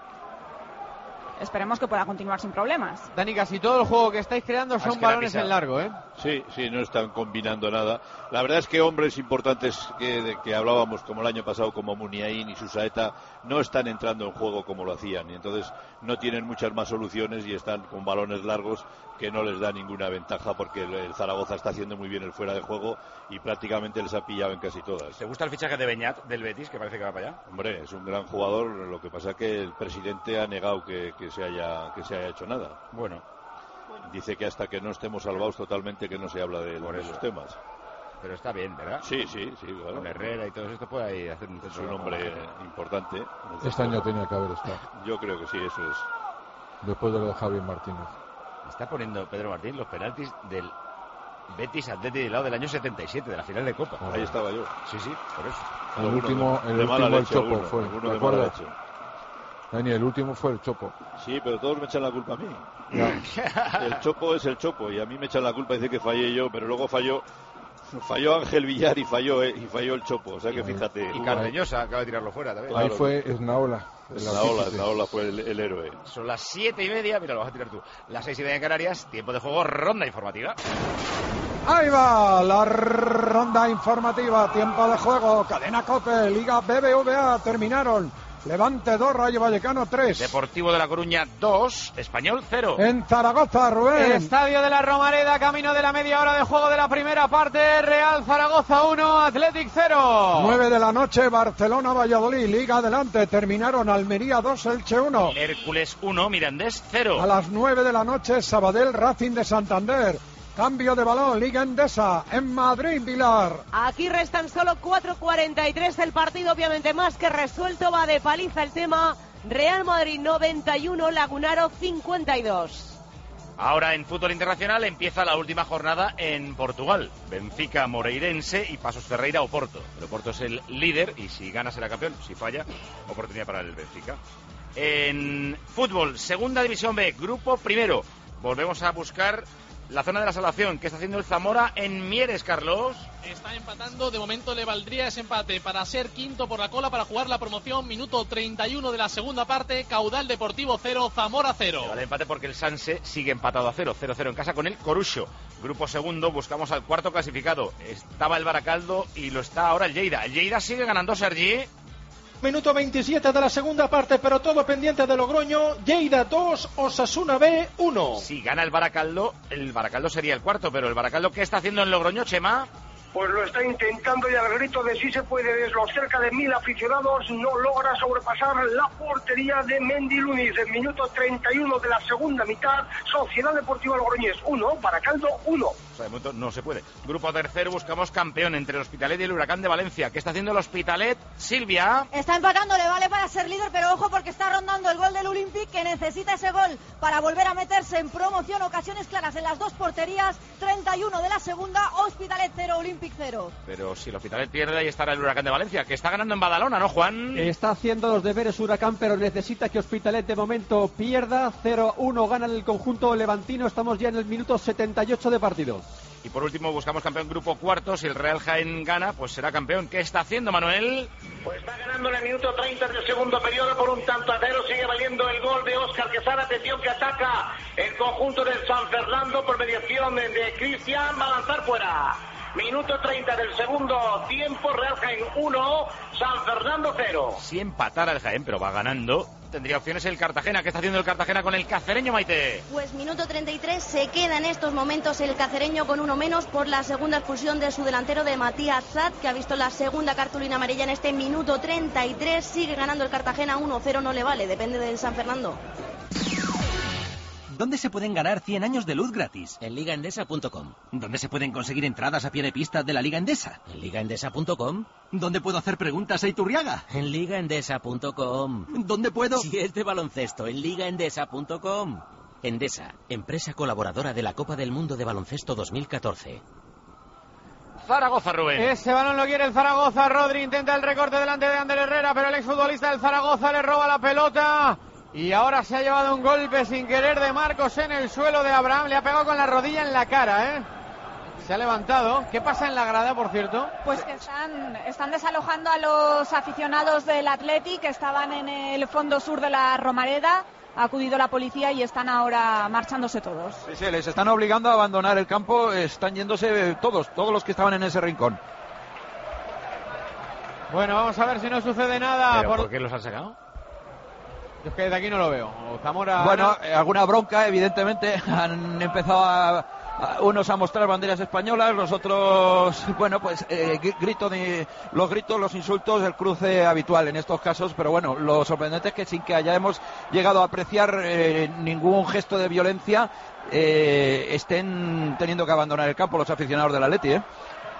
Esperemos que pueda continuar sin problemas. Dani, casi todo el juego que estáis creando son Es que la balones pisada. en largo, ¿eh? Sí, sí, no están combinando nada. La verdad es que hombres importantes que, de que hablábamos como el año pasado, como Muniain y Susaeta, no están entrando en juego como lo hacían. Y entonces no tienen muchas más soluciones y están con balones largos que no les da ninguna ventaja porque el, el Zaragoza está haciendo muy bien el fuera de juego y prácticamente les ha pillado en casi todas. ¿Te gusta el fichaje de Beñat del Betis, que parece que va para allá? Hombre, es un gran jugador, lo que pasa que el presidente ha negado que, que, se, haya, que se haya hecho nada. Bueno. Dice que hasta que no estemos salvados totalmente que no se habla de, de los temas. Pero está bien, ¿verdad? Sí, sí, sí, claro. Con Herrera y todo esto puede ahí hacer un Es un hombre importante. Este año tenía que haber estado. Yo creo que sí, eso es. Después de lo de Javier Martínez. Está poniendo Pedro Martín los penaltis del Betis Athletic del lado del año setenta y siete, de la final de Copa. Ahí estaba yo. Sí, sí, por eso. El Alguno último, de- el de último mala el leche, Chopo alguno, fue. alguno ¿Te de mala acuerdas? leche. Dani, el último fue el Chopo. Sí, pero todos me echan la culpa a mí. El Chopo es el Chopo y a mí me echan la culpa, dice que fallé yo, pero luego falló falló Ángel Villar y falló eh, y falló el Chopo, o sea que fíjate. Y Cardeñosa acaba de tirarlo fuera también. Ahí fue Esnaola. Esnaola, Esnaola fue el, el héroe. Son las siete y media, mira, lo vas a tirar tú. Las seis y media en Canarias, tiempo de juego, ronda informativa. Ahí va la ronda informativa, tiempo de juego, Cadena COPE, Liga B B V A, terminaron. Levante dos, Rayo Vallecano tres. Deportivo de La Coruña dos, Español cero. En Zaragoza, Rubén. Estadio de la Romareda, camino de la media hora de juego de la primera parte, Real Zaragoza uno, Athletic cero. nueve de la noche, Barcelona, Valladolid, Liga adelante, terminaron Almería dos, Elche uno. Hércules uno, Mirandés cero. A las nueve de la noche, Sabadell, Racing de Santander. Cambio de balón, Liga Endesa, en Madrid, Vilar. Aquí restan solo cuatro cuarenta y tres, el partido obviamente más que resuelto, va de paliza el tema. Real Madrid noventa y uno, Lagunaro cincuenta y dos. Ahora en fútbol internacional empieza la última jornada en Portugal. Benfica, Moreirense y Paços Ferreira, Oporto. El Oporto es el líder y si gana será campeón, si falla, oportunidad para el Benfica. En fútbol, segunda división B, grupo primero. Volvemos a buscar la zona de la salvación. ¿Qué está haciendo el Zamora en Mieres, Carlos? Está empatando, de momento le valdría ese empate para ser quinto por la cola, para jugar la promoción. Minuto treinta y uno de la segunda parte, Caudal Deportivo cero, Zamora cero. Vale, empate porque el Sanse sigue empatado a cero, cero cero en casa con el Corucho. Grupo segundo, buscamos al cuarto clasificado. Estaba el Baracaldo y lo está ahora el Lleida. El Lleida sigue ganando, Sergi. Minuto veintisiete de la segunda parte, pero todo pendiente de Logroño. Lleida dos, Osasuna B uno. Si gana el Baracaldo, el Baracaldo sería el cuarto, pero el Baracaldo, ¿qué está haciendo en Logroño, Chema? Pues lo está intentando y al grito de sí se puede, desde los cerca de mil aficionados, no logra sobrepasar la portería de Mendy Lunis. En minuto treinta y uno de la segunda mitad, Sociedad Deportiva Logroñés uno, Baracaldo uno. O sea, de momento no se puede. Grupo tercero, buscamos campeón entre el Hospitalet y el Huracán de Valencia. ¿Qué está haciendo el Hospitalet, Silvia? Está empatando, le vale para ser líder, pero ojo porque está rondando el gol del Olympique, que necesita ese gol para volver a meterse en promoción. Ocasiones claras en las dos porterías. Treinta y uno de la segunda, Hospitalet cero, Olympique cero. Pero si el Hospitalet pierde, ahí estará el Huracán de Valencia, que está ganando en Badalona, ¿no, Juan? Está haciendo los deberes Huracán, pero necesita que Hospitalet de momento pierda. cero uno gana el conjunto levantino. Estamos ya en el minuto setenta y ocho de partido. Y por último buscamos campeón grupo cuarto. Si el Real Jaén gana, pues será campeón. ¿Qué está haciendo, Manuel? Pues está ganando en el minuto treinta del segundo periodo por un tanto a cero. Sigue valiendo el gol de Óscar Quesada. Atención que ataca el conjunto del San Fernando por mediación de Cristian. Va a lanzar fuera. Minuto treinta del segundo tiempo, Real Jaén uno, San Fernando cero. Si empatara el Jaén, pero va ganando, tendría opciones el Cartagena. ¿Qué está haciendo el Cartagena con el cacereño, Maite? Pues minuto treinta y tres, se queda en estos momentos el cacereño con uno menos por la segunda expulsión de su delantero, de Matías Zat, que ha visto la segunda cartulina amarilla en este minuto treinta y tres. Sigue ganando el Cartagena uno cero, no le vale, depende del San Fernando. ¿Dónde se pueden ganar cien años de luz gratis? En liga endesa punto com. ¿Dónde se pueden conseguir entradas a pie de pista de la Liga Endesa? En liga endesa punto com. ¿Dónde puedo hacer preguntas a Iturriaga? En liga endesa punto com. ¿Dónde puedo...? Si es de baloncesto, en liga endesa punto com. Endesa, empresa colaboradora de la Copa del Mundo de Baloncesto dos mil catorce. Zaragoza, Rubén. Ese balón lo quiere el Zaragoza. Rodri intenta el recorte delante de Ander Herrera, pero el exfutbolista del Zaragoza le roba la pelota. Y ahora se ha llevado un golpe sin querer de Marcos en el suelo de Abraham. Le ha pegado con la rodilla en la cara, ¿eh? Se ha levantado. ¿Qué pasa en la grada, por cierto? Pues que están, están desalojando a los aficionados del Athletic, que estaban en el fondo sur de la Romareda. Ha acudido la policía y están ahora marchándose todos. Sí, sí, les están obligando a abandonar el campo. Están yéndose todos, todos los que estaban en ese rincón. Bueno, vamos a ver si no sucede nada. ¿Pero por... por qué los han sacado? Yo es que de aquí no lo veo. O Zamora... Bueno, eh, alguna bronca, evidentemente. Han empezado a, a unos a mostrar banderas españolas, los otros, bueno, pues eh, grito de, los gritos, los insultos, el cruce habitual en estos casos. Pero bueno, lo sorprendente es que sin que hayamos llegado a apreciar eh, ningún gesto de violencia, eh, estén teniendo que abandonar el campo los aficionados del Atleti, ¿eh?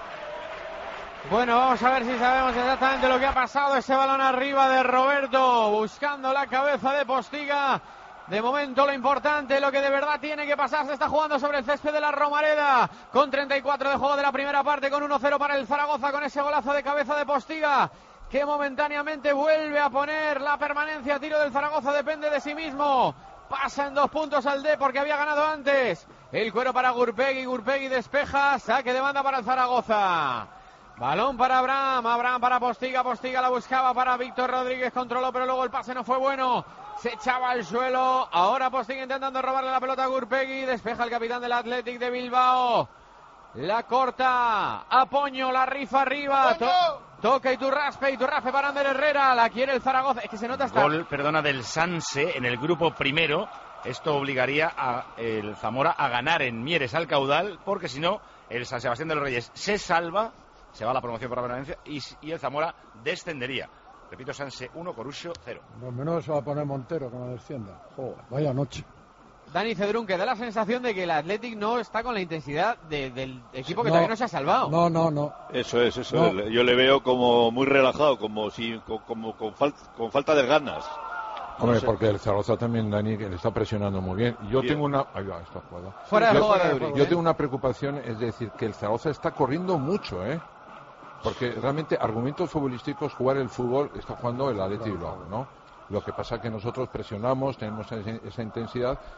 Bueno, vamos a ver si sabemos exactamente lo que ha pasado. Ese balón arriba de Roberto, buscando la cabeza de Postiga. De momento lo importante, lo que de verdad tiene que pasar, se está jugando sobre el césped de la Romareda, con treinta y cuatro de juego de la primera parte, con uno cero para el Zaragoza, con ese golazo de cabeza de Postiga, que momentáneamente vuelve a poner la permanencia a tiro del Zaragoza. Depende de sí mismo. Pasa en dos puntos al D porque había ganado antes. El cuero para Gurpegui, Gurpegui despeja, saque de banda para el Zaragoza. Balón para Abraham, Abraham para Postiga, Postiga la buscaba para Víctor Rodríguez, controló, pero luego el pase no fue bueno, se echaba al suelo. Ahora Postiga intentando robarle la pelota a Gurpegui, despeja el capitán del Athletic de Bilbao, la corta, Apoño, la rifa arriba, to- toca Iturraspe, Iturraspe para Ander Herrera, la quiere el Zaragoza, es que se nota hasta... Gol, perdona, del Sanse en el grupo primero. Esto obligaría a el Zamora a ganar en Mieres al Caudal, porque si no, el San Sebastián de los Reyes se salva, se va a la promoción por la permanencia y, y el Zamora descendería. Repito, Sanse uno, Corucho cero. Lo menos se va a poner Montero que no descienda. Joder, vaya noche. Dani Cedrún, que da la sensación de que el Athletic no está con la intensidad de, del equipo que No. todavía no se ha salvado. No, no, no. Eso es, eso No. es. Yo le veo como muy relajado, como si, co- como con, fal- con falta de ganas. Hombre, No sé. porque el Zaragoza también, Dani, que le está presionando muy bien. Yo Bien. tengo una... Ahí va, esta jugada. Fuera de yo, juego de Duri, yo ¿eh? tengo una preocupación, es decir, que el Zaragoza está corriendo mucho, ¿eh? Porque realmente argumentos futbolísticos, jugar el fútbol, está jugando el Athletic Bilbao, ¿no? Lo que pasa es que nosotros presionamos, tenemos esa, esa intensidad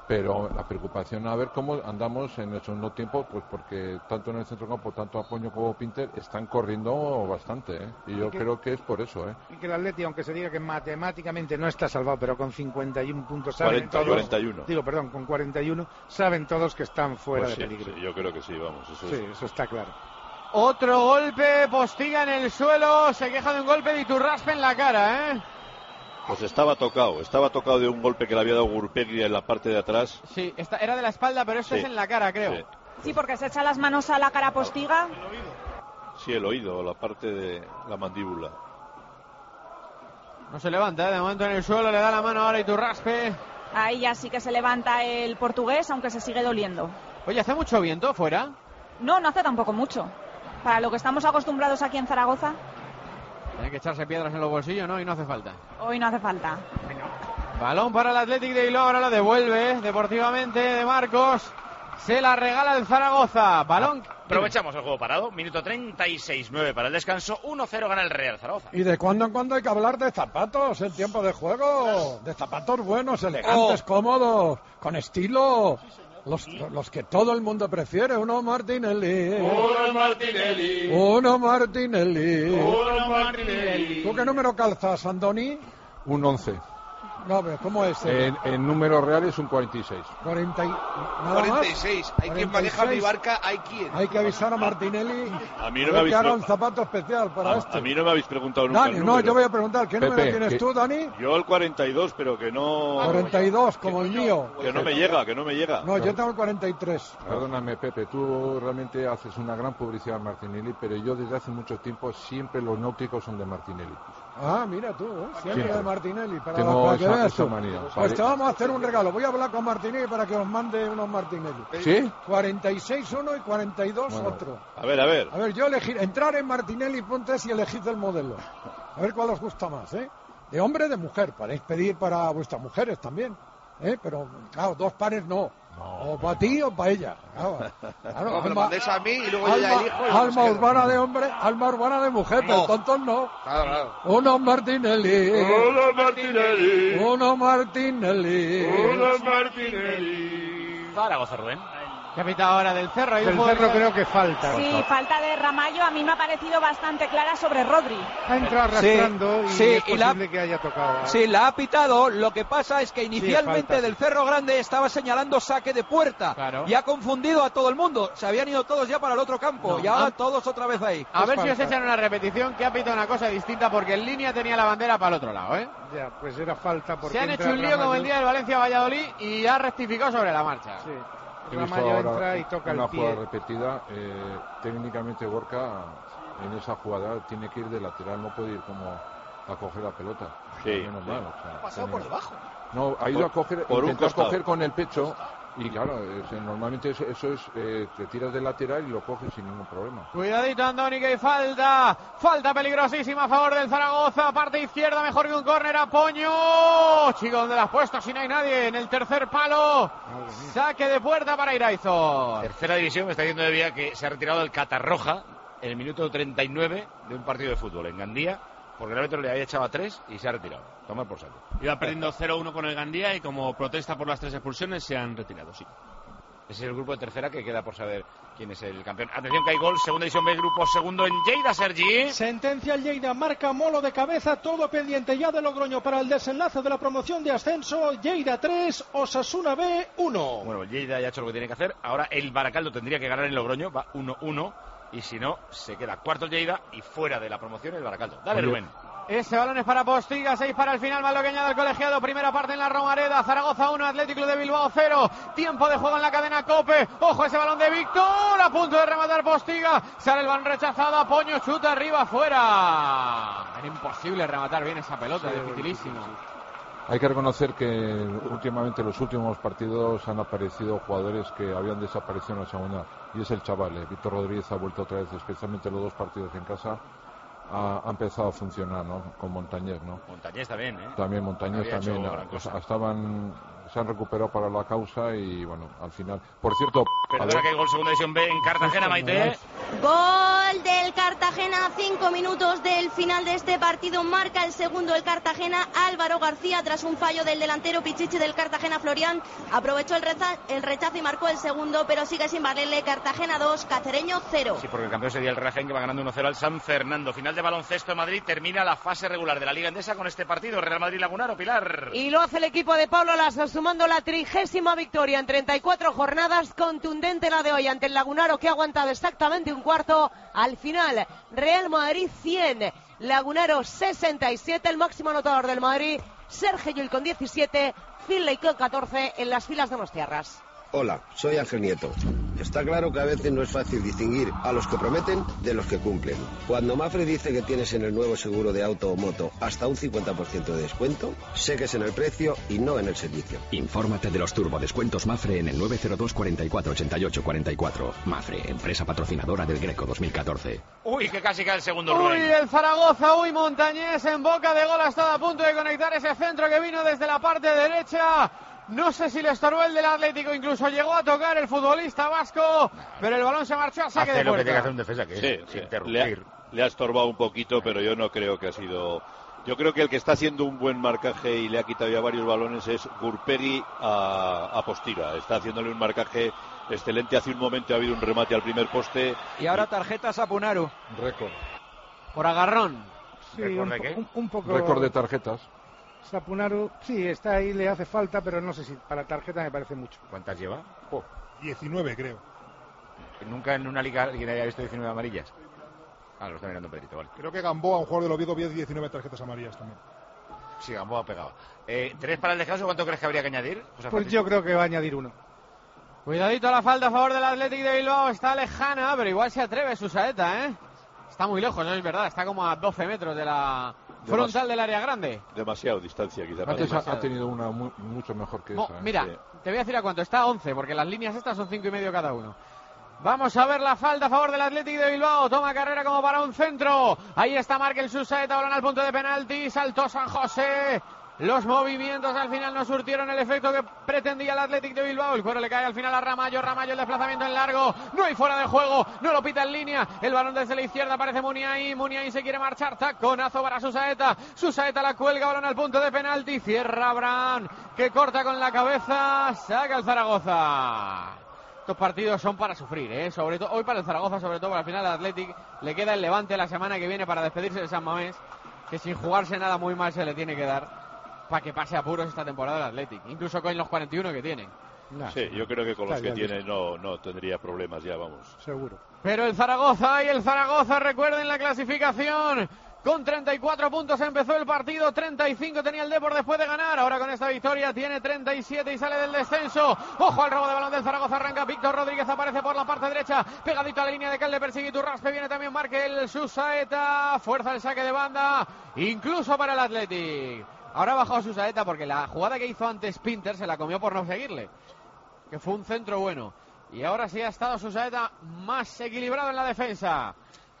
pero la preocupación a ver cómo andamos en el segundo tiempo, pues porque tanto en el centro campo, tanto Apoño como Pinter están corriendo bastante, ¿eh? Y yo ¿Y que, creo que es por eso, ¿eh? Y que el Atleti, aunque se diga que matemáticamente no está salvado, pero con cincuenta y uno puntos saben cuarenta, todos, cuarenta y uno. Digo, perdón, con cuarenta y uno saben todos que están fuera Pues de sí, peligro. sí, yo creo que sí, vamos. Eso sí, es. eso está claro. Otro golpe, Postiga en el suelo, se queja de un golpe de Iturraspe en la cara, ¿eh? Pues estaba tocado, estaba tocado de un golpe que le había dado Gurpegui en la parte de atrás. Sí, esta, era de la espalda, pero esto Sí. es en la cara, creo. Sí. Sí, porque se echa las manos a la cara Postiga. Sí, el oído, la parte de la mandíbula. No se levanta, ¿eh? De momento en el suelo, le da la mano ahora Iturraspe. Ahí ya sí que se levanta el portugués, aunque se sigue doliendo. Oye, ¿hace mucho viento fuera? No, no hace tampoco mucho. Para lo que estamos acostumbrados aquí en Zaragoza, Hay que echarse piedras en los bolsillos, ¿no? Y no hace falta. hoy no hace falta. Balón para el Athletic de Bilbao, ahora lo devuelve deportivamente de Marcos. Se la regala el Zaragoza. Balón. Aprovechamos el juego parado. Minuto treinta y seis, nueve para el descanso. uno cero gana el Real Zaragoza. Y de cuando en cuando hay que hablar de zapatos en tiempo de juego. De zapatos buenos, elegantes, Oh. cómodos, con estilo. Los, los que todo el mundo prefiere. Uno Martinelli. Uno Martinelli. Uno Martinelli. Uno Martinelli. ¿Tú qué número calzas, Andoni? Un once. No, pero ¿cómo es? En, en números reales un cuarenta y seis. cuarenta y, nada cuarenta y más. seis. Hay quien cuarenta y maneja mi seis. barca, hay quien. Hay que avisar a Martinelli A mí no a me ver habéis que haga pre- un zapato especial para A, este. a mí no me habéis preguntado nunca Dani, el no, número. yo voy a preguntar, ¿qué Pepe, número tienes que- tú, Dani? Yo el cuarenta y dos, pero que no... cuarenta y dos, como el mío. Que no me llega, que no me llega. No, yo tengo el cuarenta y tres. Perdóname, Pepe, tú realmente haces una gran publicidad a Martinelli, pero yo desde hace mucho tiempo siempre los náuticos son de Martinelli. Ah, mira tú, ¿eh? siempre Siempre. de Martinelli. Para, Tengo para que esa- veas esa tú. manía. Pues Vale. te vamos a hacer un regalo. Voy a hablar con Martinelli para que os mande unos Martinelli. ¿Sí? cuarenta y seis uno y cuarenta y dos Bueno. otro. A ver, a ver. A ver, yo elegir, entrar en martinelli punto es y elegid el modelo. A ver cuál os gusta más, ¿eh? De hombre, de mujer. Podéis pedir para vuestras mujeres también, ¿eh? Pero, claro, dos pares no. O para ti o para ella. Claro, claro, No, me lo alma- mandéis a mí y luego yo ya alma, elijo y nos alma quedo. urbana de hombre, alma urbana de mujer, pero No. tontos no. Claro, claro. Uno Martinelli. Uno Martinelli. Uno Martinelli. Uno Martinelli. Zaragoza, Rubén. ¿Qué ha pitado ahora del Cerro? Hay un Del juego Cerro de- creo que falta. Sí, falta de Ramallo a mí me ha parecido bastante clara sobre Rodri. Ha entrado arrastrando y sí, es y la- posible que haya tocado. Sí, la ha pitado. Lo que pasa es que inicialmente falta. del Cerro Grande estaba señalando saque de puerta. Claro. Y ha confundido a todo el mundo. Se habían ido todos ya para el otro campo. No. Y ahora Ah. todos otra vez ahí. A Es ver si os falta. echan una repetición que ha pitado una cosa distinta porque en línea tenía la bandera para el otro lado, ¿eh? Ya, pues era falta porque Se han entra hecho un lío como Ramallo. el día del Valencia-Valladolid y ha rectificado sobre la marcha. Sí. He visto Ramallo ahora entra y toca una el pie. jugada repetida. eh, técnicamente Gorka en esa jugada tiene que ir de lateral, no puede ir como a coger la pelota. Sí, Menos sí. mal, o sea, Ha pasado tiene- por debajo. No, ha ido Por- a coger, por un intentó costado. coger con el pecho y claro, es- normalmente eso, eso es, eh, te tiras de lateral y lo coges sin ningún problema. Cuidadito, Andoni, que hay falta. Falta peligrosísima a favor del Zaragoza. Parte izquierda, mejor que un córner. Apoño. Chico, ¿dónde la has puesto? Si no hay nadie. En el tercer palo. Saque de puerta para Iraizo. Tercera división, me está diciendo de Vía que se ha retirado el Catarroja en el minuto treinta y nueve de un partido de fútbol en Gandía, porque el árbitro le había echado a tres y se ha retirado. Tomar por saco. Iba perdiendo cero uno con el Gandía y como protesta por las tres expulsiones se han retirado, sí. Ese es el grupo de tercera que queda por saber quién es el campeón. Atención que hay gol, segunda división B, grupo segundo en Lleida, Sergi. Sentencia el Lleida, marca Molo de cabeza, todo pendiente ya de Logroño para el desenlace de la promoción de ascenso. Lleida tres, Osasuna B uno. Bueno, el Lleida ya ha hecho lo que tiene que hacer. Ahora el Baracaldo tendría que ganar en Logroño, va uno uno. Y si no, se queda cuarto el Lleida y fuera de la promoción el Baracaldo. Dale, Oye, Rubén. Ese balón es para Postiga, seis para el final, más lo que añade el colegiado. Primera parte en la Romareda, Zaragoza uno, Atlético de Bilbao cero. Tiempo de juego en la cadena COPE. Ojo ese balón de Víctor, a punto de rematar Postiga. Sale el balón rechazado, Apoño, chuta arriba, fuera. Era imposible rematar bien esa pelota, Sí, dificilísimo. Hay que reconocer que últimamente en los últimos partidos han aparecido jugadores que habían desaparecido en la segunda y es el chaval, eh. Víctor Rodríguez ha vuelto otra vez, especialmente los dos partidos en casa. Ha, ha empezado a funcionar, ¿no? Con Montañés, ¿no? Montañés también, ¿eh? También Montañés Había hecho también gran cosa. ah, estaban se han recuperado para la causa y bueno, al final. Por cierto, a Perdona ver, que hay gol segunda división B en Cartagena, Maite. Gol del Cartagena, cinco minutos del final de este partido, marca el segundo el Cartagena. Álvaro García, tras un fallo del delantero Pichichi del Cartagena, Florian aprovechó el, reza, el rechazo y marcó el segundo, pero sigue sin valerle. Cartagena dos, Cacereño cero. Sí, porque el campeón sería el Real Jaén, que va ganando uno cero al San Fernando. Final de baloncesto en Madrid, termina la fase regular de la Liga Endesa con este partido, Real Madrid Lagunaro. Pilar. Y lo hace el equipo de Pablo Lasso, sumando la trigésima victoria en treinta y cuatro jornadas, contundente la de hoy ante el Lagunaro, que ha aguantado exactamente un cuarto. Al final, Real Madrid cien, Lagunaro sesenta y siete, el máximo anotador del Madrid, Sergio Llull con diecisiete, Finlay con catorce en las filas de Donostiarras. Hola, soy Ángel Nieto. Está claro que a veces no es fácil distinguir a los que prometen de los que cumplen. Cuando Mafre dice que tienes en el nuevo seguro de auto o moto hasta un cincuenta por ciento de descuento, sé que es en el precio y no en el servicio. Infórmate de los turbodescuentos Mafre en el nueve cero dos, cuarenta y cuatro, ochenta y ocho, cuarenta y cuatro. Mafre, empresa patrocinadora del Greco dos mil catorce. Uy, que casi cae el segundo. Uy, Rubén. el Zaragoza, uy, Montañés en boca de gol, ha estado a punto de conectar ese centro que vino desde la parte derecha. No sé si le estorbó el del Atlético, incluso llegó a tocar el futbolista vasco, pero el balón se marchó a saque Hace de lo puerta. que tiene que hacer un defensa, que Sí, es sí. interrumpir. Le ha, le ha estorbado un poquito, pero yo no creo que ha sido... Yo creo que el que está haciendo un buen marcaje y le ha quitado ya varios balones es Gurpegui a, a Postiga. Está haciéndole un marcaje excelente. Hace un momento ha habido un remate al primer poste. Y ahora tarjetas a Punaru. Récord. Por agarrón. Sí, ¿Récord un, de qué? un, un poco... Récord de tarjetas. Sapunaru, sí, está ahí, le hace falta, pero no sé si para tarjeta me parece mucho. ¿Cuántas lleva? Oh. diecinueve, creo. Nunca en una liga alguien haya visto diecinueve amarillas. Ah, lo está mirando Pedrito, vale. Creo que Gamboa, un jugador del Oviedo, vio diecinueve tarjetas amarillas también. Sí, Gamboa pegaba. Eh, ¿Tres para el descanso? ¿Cuánto crees que habría que añadir? José Pues Francisco? yo creo que va a añadir uno. Cuidadito a la falta a favor del Athletic de Bilbao, está lejana, pero igual se atreve Susaeta, ¿eh? Está muy lejos, no es verdad, está como a doce metros de la frontal del área grande. Demasiado distancia, quizá. Antes ha, Demasiado. ha tenido una mu mucho mejor que No, esa. ¿eh? mira, Sí. te voy a decir a cuánto, está a once, porque las líneas estas son cinco y medio cada uno. Vamos a ver la falta a favor del Athletic de Bilbao, toma carrera como para un centro. Ahí está Markel Susaeta, balón al punto de penalti, saltó San José. Los movimientos al final no surtieron el efecto que pretendía el Athletic de Bilbao. El cuero le cae al final a Ramallo. Ramallo, el desplazamiento en largo. No hay fuera de juego. No lo pita en línea. El balón desde la izquierda aparece Muniain. Muniain se quiere marchar. Taconazo para Susaeta. Susaeta la cuelga. Balón al punto de penalti. Cierra Abraham, que corta con la cabeza. Saca el Zaragoza. Estos partidos son para sufrir, ¿eh? Sobre todo hoy para el Zaragoza, sobre todo, porque al final al Athletic le queda el Levante la semana que viene para despedirse de San Mamés, que sin jugarse nada muy mal se le tiene que dar para que pase apuros esta temporada el Athletic, incluso con los cuarenta y uno que tienen. Sí, yo creo que con los Está que ya tiene no, no tendría problemas ya, vamos. Seguro. Pero el Zaragoza y el Zaragoza, recuerden la clasificación. Con treinta y cuatro puntos empezó el partido, treinta y cinco tenía el Depor después de ganar. Ahora con esta victoria tiene treinta y siete y sale del descenso. Ojo al robo de balón del Zaragoza, arranca Víctor Rodríguez, aparece por la parte derecha, pegadito a la línea de cal, le persigue Iturraspe, viene también Markel Susaeta, fuerza el saque de banda, incluso para el Athletic. Ahora ha bajado Susaeta porque la jugada que hizo antes Pinter se la comió por no seguirle, que fue un centro bueno. Y ahora sí ha estado Susaeta más equilibrado en la defensa.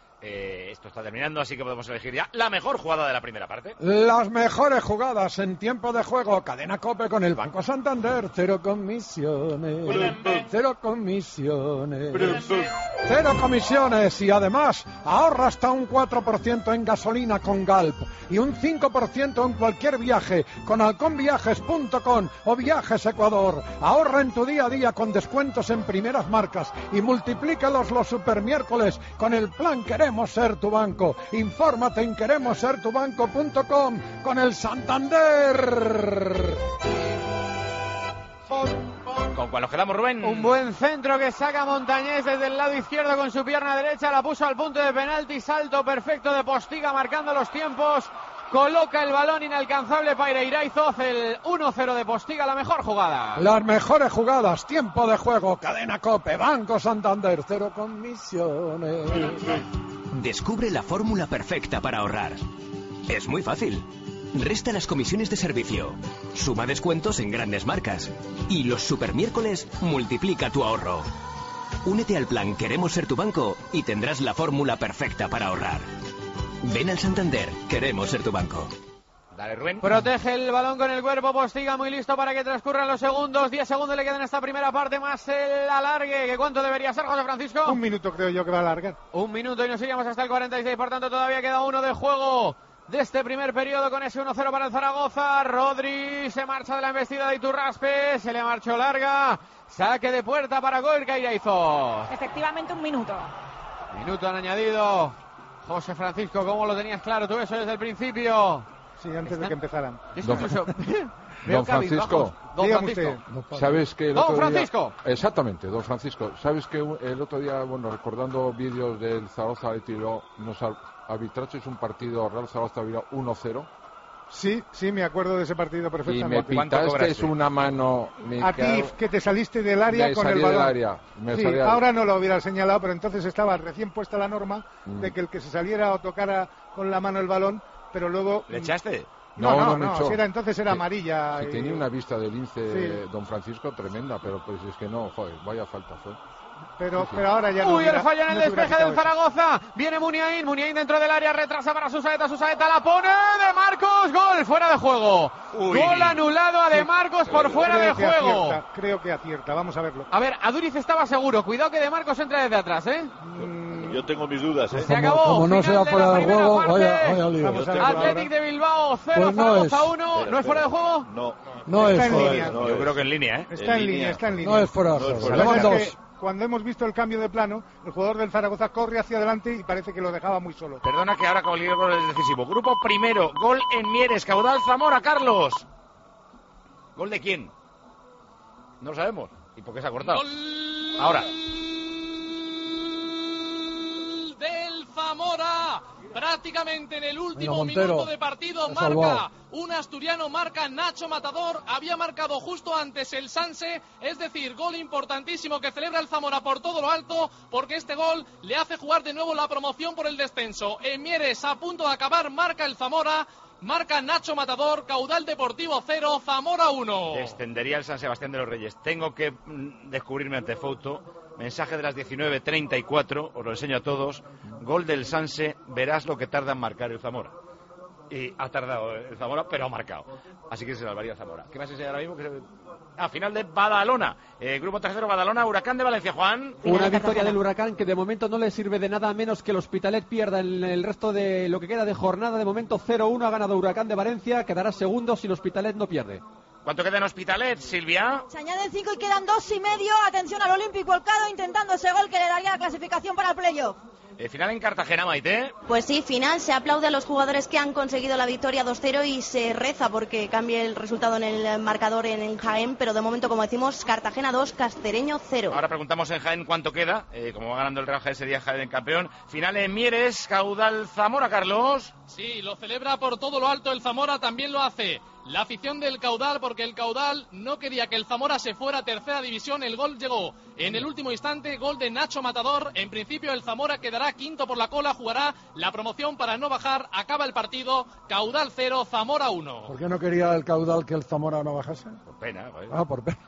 Eh, esto está terminando, así que podemos elegir ya la mejor jugada de la primera parte. Las mejores jugadas en tiempo de juego. Cadena Cope con el Banco Santander. Cero comisiones. Cero comisiones. Cero comisiones. Y además ahorra hasta un cuatro por ciento en gasolina con Galp. Y un cinco por ciento en cualquier viaje con halcón viajes punto com o Viajes Ecuador. Ahorra en tu día a día con descuentos en primeras marcas. Y multiplícalos los supermiércoles con el plan Queremos Ser Tu Banco. Infórmate en queremos ser tu banco punto com con el Santander. ¿Con cuál nos quedamos, Rubén? Un buen centro que saca Montañés desde el lado izquierdo con su pierna derecha, la puso al punto de penalti, salto perfecto de Postiga marcando los tiempos, coloca el balón inalcanzable para Iraizoz, el uno cero de Postiga, la mejor jugada. Las mejores jugadas, tiempo de juego, Cadena Cope, Banco Santander, cero comisiones. Descubre la fórmula perfecta para ahorrar. Es muy fácil. Resta las comisiones de servicio, suma descuentos en grandes marcas y los supermiércoles multiplica tu ahorro. Únete al plan Queremos Ser Tu Banco y tendrás la fórmula perfecta para ahorrar. Ven al Santander, Queremos Ser Tu Banco. Dale, Rubén. Protege el balón con el cuerpo, Postiga muy listo para que transcurran los segundos. diez segundos le quedan en esta primera parte, más el alargue. ¿Que cuánto debería ser, José Francisco? Un minuto creo yo que va a alargar. Un minuto y nos iríamos hasta el cuarenta y seis, por tanto todavía queda uno de juego de este primer periodo con ese uno cero para el Zaragoza. Rodri se marcha de la embestida de Iturraspe, se le marchó larga. Saque de puerta para Gorka Iraizo. Efectivamente un minuto. Minuto han añadido. José Francisco, ¿cómo lo tenías claro tú eso desde el principio? Sí, antes ¿Están? de que empezaran. Don, don Francisco, don Francisco. ¿Sabes que el don otro Francisco. Día, exactamente, don Francisco. ¿Sabes que el otro día, bueno, recordando vídeos del Zaragoza de Tiro, nos arbitraches un partido Real Zaragoza uno cero? Sí, sí, me acuerdo de ese partido perfectamente. Y me pitaste una mano... A ti, que te saliste del área con el balón. Área. Me sí, ahora no lo hubiera señalado, pero entonces estaba recién puesta la norma mm. de que el que se saliera o tocara con la mano el balón, pero luego... ¿Le echaste? No, no, no, no, no si era, entonces era amarilla. Si y... tenía una vista del lince, sí. Don Francisco, tremenda, pero pues es que no, joder, vaya falta fue. Pero, sí, sí. pero ahora ya no. Uy, hubiera, el fallo en el no despeje del Zaragoza. Viene Muniain, Muniain dentro del área, retrasa para Susaeta, Susaeta la pone de Marcos, gol, fuera de juego. Uy. Gol anulado a de sí. Marcos por fuera creo de juego. Acierta, creo que acierta, vamos a verlo. A ver, Aduriz estaba seguro, cuidado que de Marcos entra desde atrás, ¿eh? Mm. Yo tengo mis dudas, ¿eh? Se acabó. Como no sea fuera de juego, vaya, vaya lío. Athletic de Bilbao cero, pues no Zaragoza uno. ¿No es fuera de juego? No. No está es en fuera. Línea. No, yo creo que en línea, ¿eh? Está en, en línea, está en línea. No es fuera de juego. Llevan dos. Cuando hemos visto el cambio de plano, el jugador del Zaragoza corre hacia adelante y parece que lo dejaba muy solo. Perdona que ahora con el gol es decisivo. Grupo primero, gol en Mieres, Caudal Zamora, Carlos. ¿Gol de quién? No lo sabemos. ¿Y por qué se ha cortado? Gol ahora. Del Zamora. Prácticamente en el último Montero, minuto de partido marca salvado. un asturiano, marca Nacho Matador, había marcado justo antes el Sanse, es decir, gol importantísimo que celebra el Zamora por todo lo alto, porque este gol le hace jugar de nuevo la promoción por el descenso. En Mieres, a punto de acabar, marca el Zamora, marca Nacho Matador, Caudal Deportivo cero, Zamora uno. Descendería el San Sebastián de los Reyes. Tengo que mm, descubrirme ante foto. Mensaje de las diecinueve treinta y cuatro, os lo enseño a todos. Gol del Sanse, verás lo que tarda en marcar el Zamora. Y ha tardado el Zamora, pero ha marcado. Así que se salvaría el Zamora. ¿Qué más enseña ahora mismo? Que se... Ah, final de Badalona. Eh, grupo tercero, Badalona, Huracán de Valencia, Juan. Una victoria del Huracán que de momento no le sirve de nada, menos que el Hospitalet pierda en el resto de lo que queda de jornada. De momento cero uno ha ganado Huracán de Valencia, quedará segundo si el Hospitalet no pierde. ¿Cuánto queda en Hospitalet, Silvia? Se añaden cinco y quedan dos y medio. Atención al Olympic volcado intentando ese gol que le daría la clasificación para el playoff. Eh, final en Cartagena, Maite. Pues sí, final. Se aplaude a los jugadores que han conseguido la victoria dos cero y se reza porque cambie el resultado en el marcador en Jaén. Pero de momento, como decimos, Cartagena dos, Castereño cero. Ahora preguntamos en Jaén cuánto queda. Eh, como va ganando el Real Jaén, sería Jaén campeón. Final en Mieres, Caudal Zamora, Carlos. Sí, lo celebra por todo lo alto el Zamora, también lo hace la afición del Caudal, porque el Caudal no quería que el Zamora se fuera a tercera división. El gol llegó en el último instante, gol de Nacho Matador. En principio el Zamora quedará quinto por la cola, jugará la promoción para no bajar. Acaba el partido, Caudal cero, Zamora uno. ¿Por qué no quería el Caudal que el Zamora no bajase? Por pena. Pues. Ah, por pena.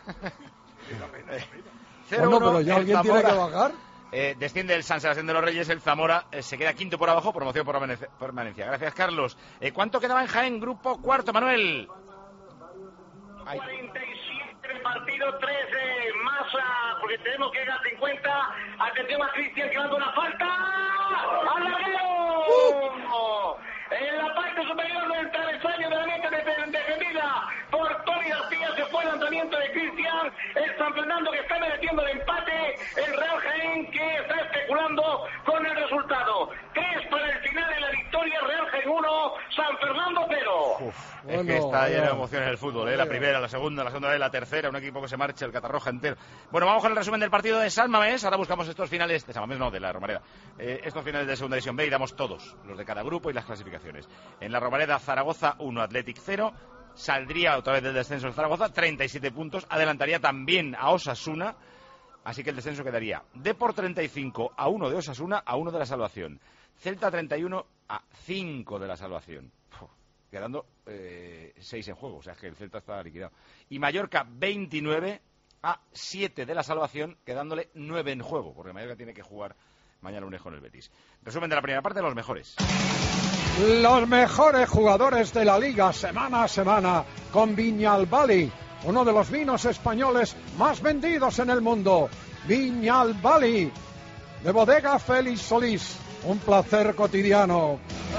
cero uno, pero ya alguien Zamora. tiene que bajar. Eh, desciende el San Sebastián de los Reyes, el Zamora eh, se queda quinto por abajo, promoción por permanencia. Gracias, Carlos. Eh, ¿Cuánto quedaba en Jaén? Grupo cuarto, Manuel. cuarenta y siete el partido, trece más, porque tenemos que llegar a cincuenta. Atención a Cristian que va con una falta. ¡Al larguero! Uh. En la parte superior del travesaño de la meta defendida por Tony García, se fue el lanzamiento de Cristian. El San Fernando que está mereciendo el empate. El Real Jaén que está especulando con el resultado. Tres para el final de la victoria. Real Jaén uno, San Fernando cero. Uf, es bueno, que está lleno de emociones el fútbol, ¿eh? La primera, la segunda, la segunda vez, la tercera. Un equipo que se marcha, el Catarroja entero. Bueno, vamos con el resumen del partido de San Mamés. Ahora buscamos estos finales, de San Mamés no, de la Romareda. Eh, estos finales de Segunda División B y damos todos, los de cada grupo y las clasificaciones. En la Romareda, Zaragoza uno, Athletic cero. Saldría otra vez del descenso el Zaragoza, treinta y siete puntos. Adelantaría también a Osasuna. Así que el descenso quedaría Depor treinta y cinco a uno de Osasuna, a uno de la salvación. Celta treinta y uno a cinco de la salvación. Uf, quedando eh, seis en juego, o sea que el Celta está liquidado. Y Mallorca veintinueve a siete de la salvación, quedándole nueve en juego, porque Mallorca tiene que jugar mañana lunes con el Betis. Resumen de la primera parte, los mejores. Los mejores jugadores de la Liga semana a semana con Viñalbali, uno de los vinos españoles más vendidos en el mundo. Viñalbali, de Bodega Félix Solís. Un placer cotidiano.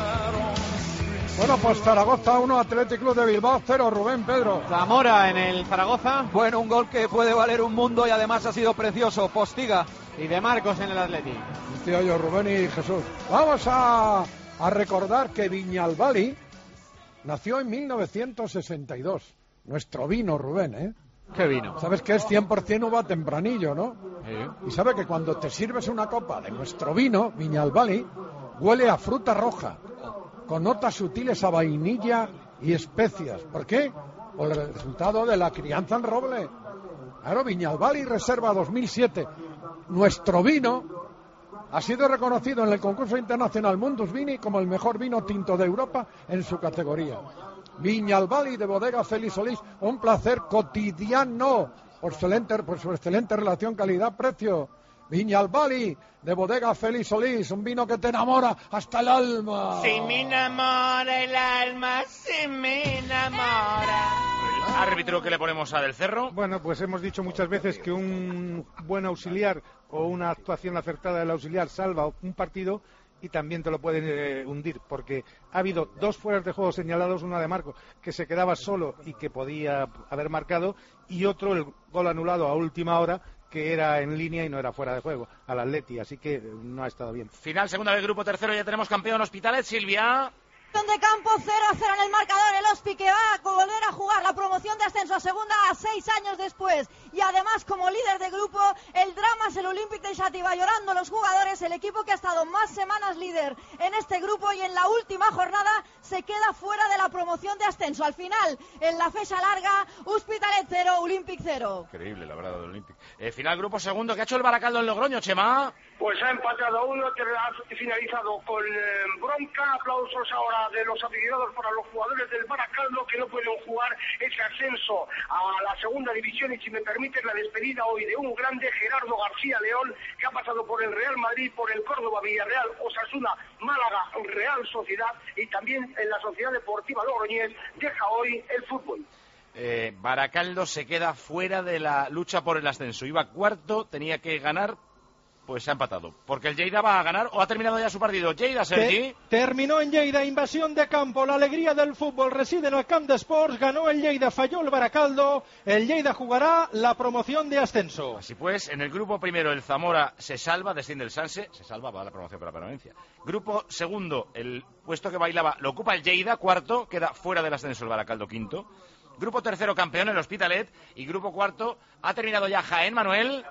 Bueno, pues Zaragoza uno, Athletic Club de Bilbao cero, Rubén Pedro. Zamora en el Zaragoza. Bueno, un gol que puede valer un mundo y además ha sido precioso. Postiga. Y de Marcos en el Athletic. Decía yo, Rubén y Jesús. Vamos a, a recordar que Viñalbali nació en mil novecientos sesenta y dos. Nuestro vino, Rubén, ¿eh? ¿Qué vino? Sabes que es cien por ciento uva tempranillo, ¿no? Sí. Y sabe que cuando te sirves una copa de nuestro vino, Viñalbali, huele a fruta roja, con notas sutiles a vainilla y especias. ¿Por qué? Por el resultado de la crianza en roble. Claro, Viñalbali Reserva dos mil siete. Nuestro vino ha sido reconocido en el concurso internacional Mundus Vini como el mejor vino tinto de Europa en su categoría. Viñalbali de Bodega Félix Solís, un placer cotidiano por, excelente, por su excelente relación calidad-precio. Viñalbali de Bodega Félix Solís, un vino que te enamora hasta el alma. Si me enamora el alma, si me enamora. El árbitro que le ponemos a Del Cerro. Bueno, pues hemos dicho muchas veces que un buen auxiliar o una actuación acertada del auxiliar salva un partido y también te lo pueden eh, hundir, porque ha habido dos fueras de juego señalados, una de Marco, que se quedaba solo y que podía haber marcado, y otro, el gol anulado a última hora, que era en línea y no era fuera de juego, al Atleti, así que no ha estado bien. Final, segunda del grupo tercero, ya tenemos campeón Hospitalet, Silvia. De campo cero a cero en el marcador, el Hospi que va a volver a jugar la promoción de ascenso a segunda a seis años después, y además como líder de grupo el drama es el Olympic de Xàtiva, llorando los jugadores, el equipo que ha estado más semanas líder en este grupo y en la última jornada se queda fuera de la promoción de ascenso. Al final, en la fecha larga, Hospitalet cero, Olympic cero. Increíble la verdad del Olympic. Eh, final grupo segundo, ¿qué ha hecho el Baracaldo en Logroño, Chema? Pues ha empatado a uno, que ha finalizado con eh, bronca. Aplausos ahora de los aficionados para los jugadores del Baracaldo que no pueden jugar ese ascenso a la segunda división. Y si me permiten, la despedida hoy de un grande, Gerardo García León, que ha pasado por el Real Madrid, por el Córdoba, Villarreal, Osasuna, Málaga, Real Sociedad y también en la Sociedad Deportiva Logroñés. Deja hoy el fútbol. Eh, Baracaldo se queda fuera de la lucha por el ascenso. Iba cuarto, tenía que ganar. Pues se ha empatado, porque el Lleida va a ganar o ha terminado ya su partido. Lleida, Sergi. Te, terminó en Lleida, invasión de campo, la alegría del fútbol reside en el Camp de Sports, ganó el Lleida, falló el Baracaldo, el Lleida jugará la promoción de ascenso. Así pues, en el grupo primero el Zamora se salva, desciende el Sanse, se salva, va a la promoción para la permanencia. Grupo segundo, el puesto que bailaba lo ocupa el Lleida, cuarto, queda fuera del ascenso el Baracaldo, quinto. Grupo tercero, campeón el Hospitalet, y grupo cuarto, ha terminado ya Jaén, Manuel.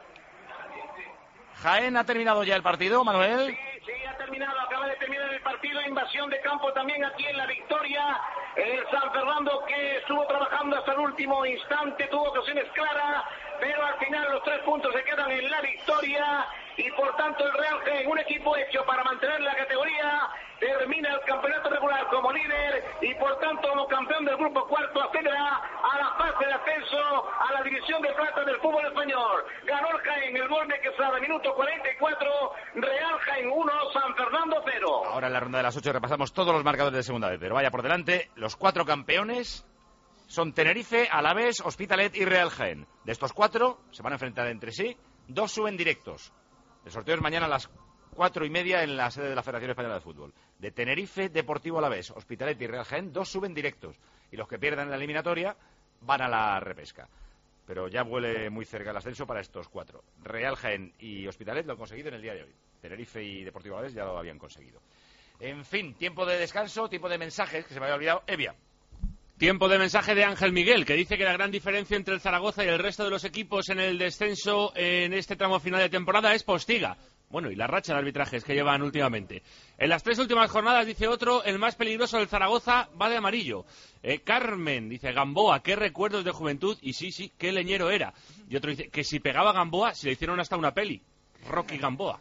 Jaén ha terminado ya el partido, Manuel. Sí, sí, ha terminado, acaba de terminar el partido, invasión de campo también aquí en la Victoria. El San Fernando que estuvo trabajando hasta el último instante, tuvo ocasiones claras, pero al final los tres puntos se quedan en la Victoria y por tanto el Real Jaén, un equipo hecho para mantener la categoría, termina el campeonato regular como líder y por tanto como campeón del grupo cuarto accederá a la fase de ascenso a la división de plata del fútbol español. Ganó el Jaén, el gol de Quesada, minuto cuarenta y cuatro, Real Jaén uno, San Fernando cero. Ahora en la ronda de las ocho repasamos todos los marcadores de segunda vez, pero vaya por delante, los cuatro campeones son Tenerife, Alavés, Hospitalet y Real Jaén. De estos cuatro se van a enfrentar entre sí, dos suben directos. El sorteo es mañana a las cuatro y media en la sede de la Federación Española de Fútbol. De Tenerife, Deportivo Alavés, Hospitalet y Real Jaén, dos suben directos. Y los que pierdan en la eliminatoria van a la repesca. Pero ya huele muy cerca el ascenso para estos cuatro. Real Jaén y Hospitalet lo han conseguido en el día de hoy. Tenerife y Deportivo Alavés ya lo habían conseguido. En fin, tiempo de descanso, tiempo de mensajes, que se me había olvidado. Evia. Tiempo de mensaje de Ángel Miguel, que dice que la gran diferencia entre el Zaragoza y el resto de los equipos en el descenso en este tramo final de temporada es Postiga. Bueno, y la racha de arbitrajes que llevan últimamente. En las tres últimas jornadas, dice otro, el más peligroso del Zaragoza va de amarillo. Eh, Carmen, dice, Gamboa, qué recuerdos de juventud. Y sí, sí, qué leñero era. Y otro dice, que si pegaba Gamboa, se le hicieron hasta una peli. Rocky Gamboa.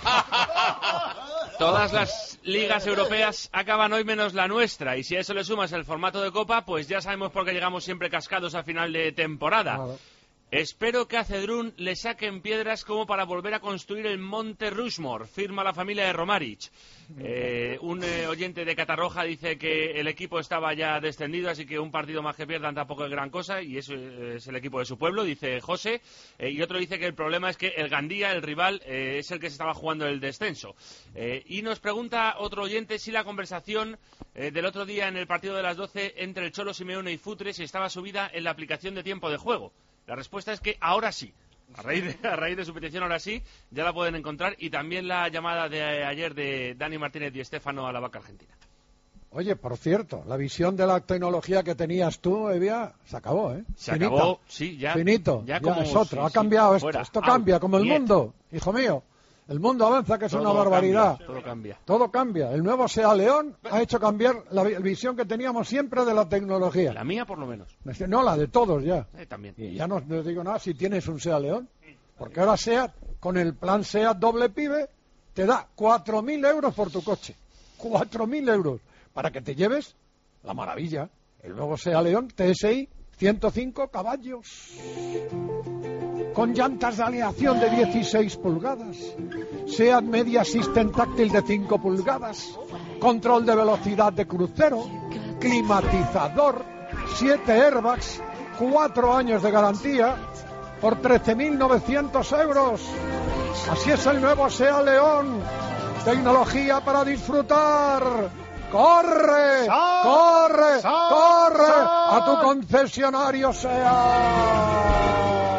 Todas las ligas europeas acaban hoy menos la nuestra, y si a eso le sumas el formato de Copa, pues ya sabemos por qué llegamos siempre cascados a final de temporada. Espero que a Cedrún le saquen piedras como para volver a construir el Monte Rushmore, firma la familia de Romaric. Eh, un eh, oyente de Catarroja dice que el equipo estaba ya descendido, así que un partido más que pierdan tampoco es gran cosa, y eso eh, es el equipo de su pueblo, dice José. Eh, y otro dice que el problema es que el Gandía, el rival, eh, es el que se estaba jugando el descenso. Eh, y nos pregunta otro oyente si la conversación eh, del otro día en el partido de las doce entre el Cholo Simeone y Futre si estaba subida en la aplicación de tiempo de juego. La respuesta es que ahora sí. A raíz, de, a raíz de su petición, ahora sí, ya la pueden encontrar. Y también la llamada de ayer de Dani Martínez y Estéfano a la vaca argentina. Oye, por cierto, la visión de la tecnología que tenías tú, Evia, se acabó, ¿eh? Se Finita. acabó, sí, ya. Finito, ya, ya, como, es otro, sí, ha sí, cambiado esto. fuera, Esto out, cambia, como el niet. mundo, hijo mío. El mundo avanza, que es Todo una barbaridad. cambia, todo cambia. Todo cambia. El nuevo SEA León ha hecho cambiar la vi- visión que teníamos siempre de la tecnología. La mía, por lo menos. No, la de todos ya. Eh, también. Y ya no, no digo nada si tienes un SEA León. Porque ahora SEAT, con el plan SEAT doble pibe, te da cuatro mil euros por tu coche. cuatro mil euros. Para que te lleves la maravilla. El nuevo SEA León T S I, ciento cinco caballos. Con llantas de aleación de dieciséis pulgadas. SEAT Media System táctil de cinco pulgadas. Control de velocidad de crucero. Climatizador. siete airbags. cuatro años de garantía. Por trece mil novecientos euros. Así es el nuevo SEA León. Tecnología para disfrutar. ¡Corre! ¡Corre! ¡Corre! A tu concesionario SEAT.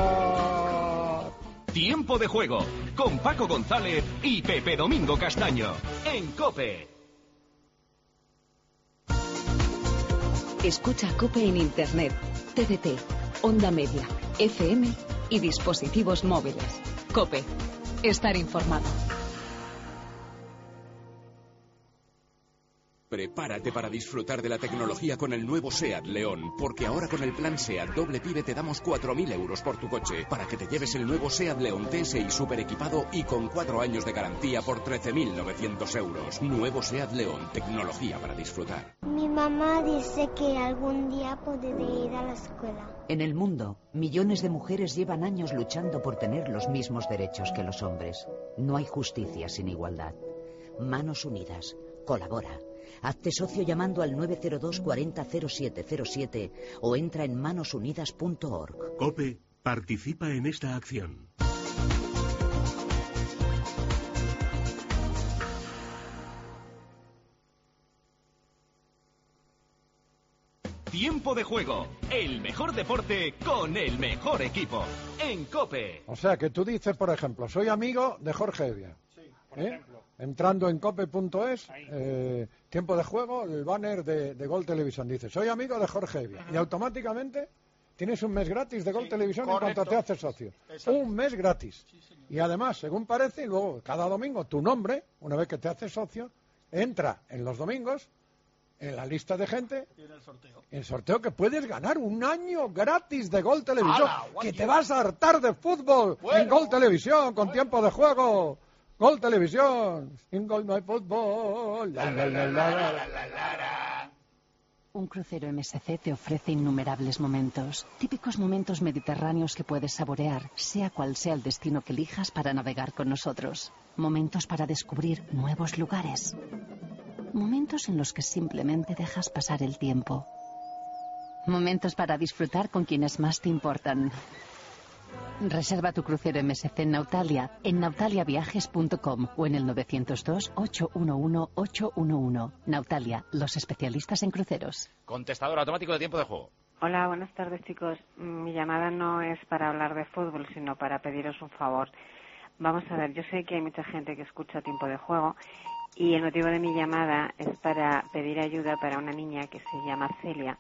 Tiempo de juego con Paco González y Pepe Domingo Castaño en COPE. Escucha COPE en Internet, T D T, Onda Media, F M y dispositivos móviles. COPE. Estar informado. Prepárate para disfrutar de la tecnología con el nuevo SEAT León, porque ahora con el plan SEAT doble pibe te damos cuatro mil euros por tu coche, para que te lleves el nuevo SEAT León T S I super equipado y con cuatro años de garantía por trece mil novecientos euros. Nuevo SEAT León, tecnología para disfrutar. Mi mamá dice que algún día podré ir a la escuela. En el mundo, millones de mujeres llevan años luchando por tener los mismos derechos que los hombres. No hay justicia sin igualdad. Manos Unidas. Colabora. Hazte socio llamando al nueve cero dos cuarenta cero siete cero siete o entra en manos unidas punto org. COPE participa en esta acción. Tiempo de juego, el mejor deporte con el mejor equipo en COPE. O sea, que tú dices, por ejemplo, soy amigo de Jorge Evia. Sí, por ¿Eh? ejemplo. Entrando en cope punto es, eh, tiempo de juego, el banner de, de Gol Televisión dice, soy amigo de Jorge Evia. Uh-huh. Y automáticamente tienes un mes gratis de Gol sí, Televisión correcto. En cuanto te haces socio. Exacto. Un mes gratis. Sí, y además, según parece, y luego cada domingo tu nombre, una vez que te haces socio, entra en los domingos en la lista de gente, y en el sorteo. El sorteo que puedes ganar un año gratis de Gol Televisión, ¡Hala, que te vas a hartar de fútbol bueno. En Gol Televisión, con bueno. Tiempo de juego. Gol Televisión, sin gol no hay fútbol. La, la, la, la, la, la, la, la. Un crucero M S C te ofrece innumerables momentos, típicos momentos mediterráneos que puedes saborear, sea cual sea el destino que elijas para navegar con nosotros. Momentos para descubrir nuevos lugares. Momentos en los que simplemente dejas pasar el tiempo. Momentos para disfrutar con quienes más te importan. Reserva tu crucero M S C en Nautalia, en nautalia viajes punto com o en el nueve cero dos, ocho uno uno, ocho uno uno. Nautalia, los especialistas en cruceros. Contestador automático de tiempo de juego. Hola, buenas tardes, chicos. Mi llamada no es para hablar de fútbol, sino para pediros un favor. Vamos a ver, yo sé que hay mucha gente que escucha tiempo de juego y el motivo de mi llamada es para pedir ayuda para una niña que se llama Celia,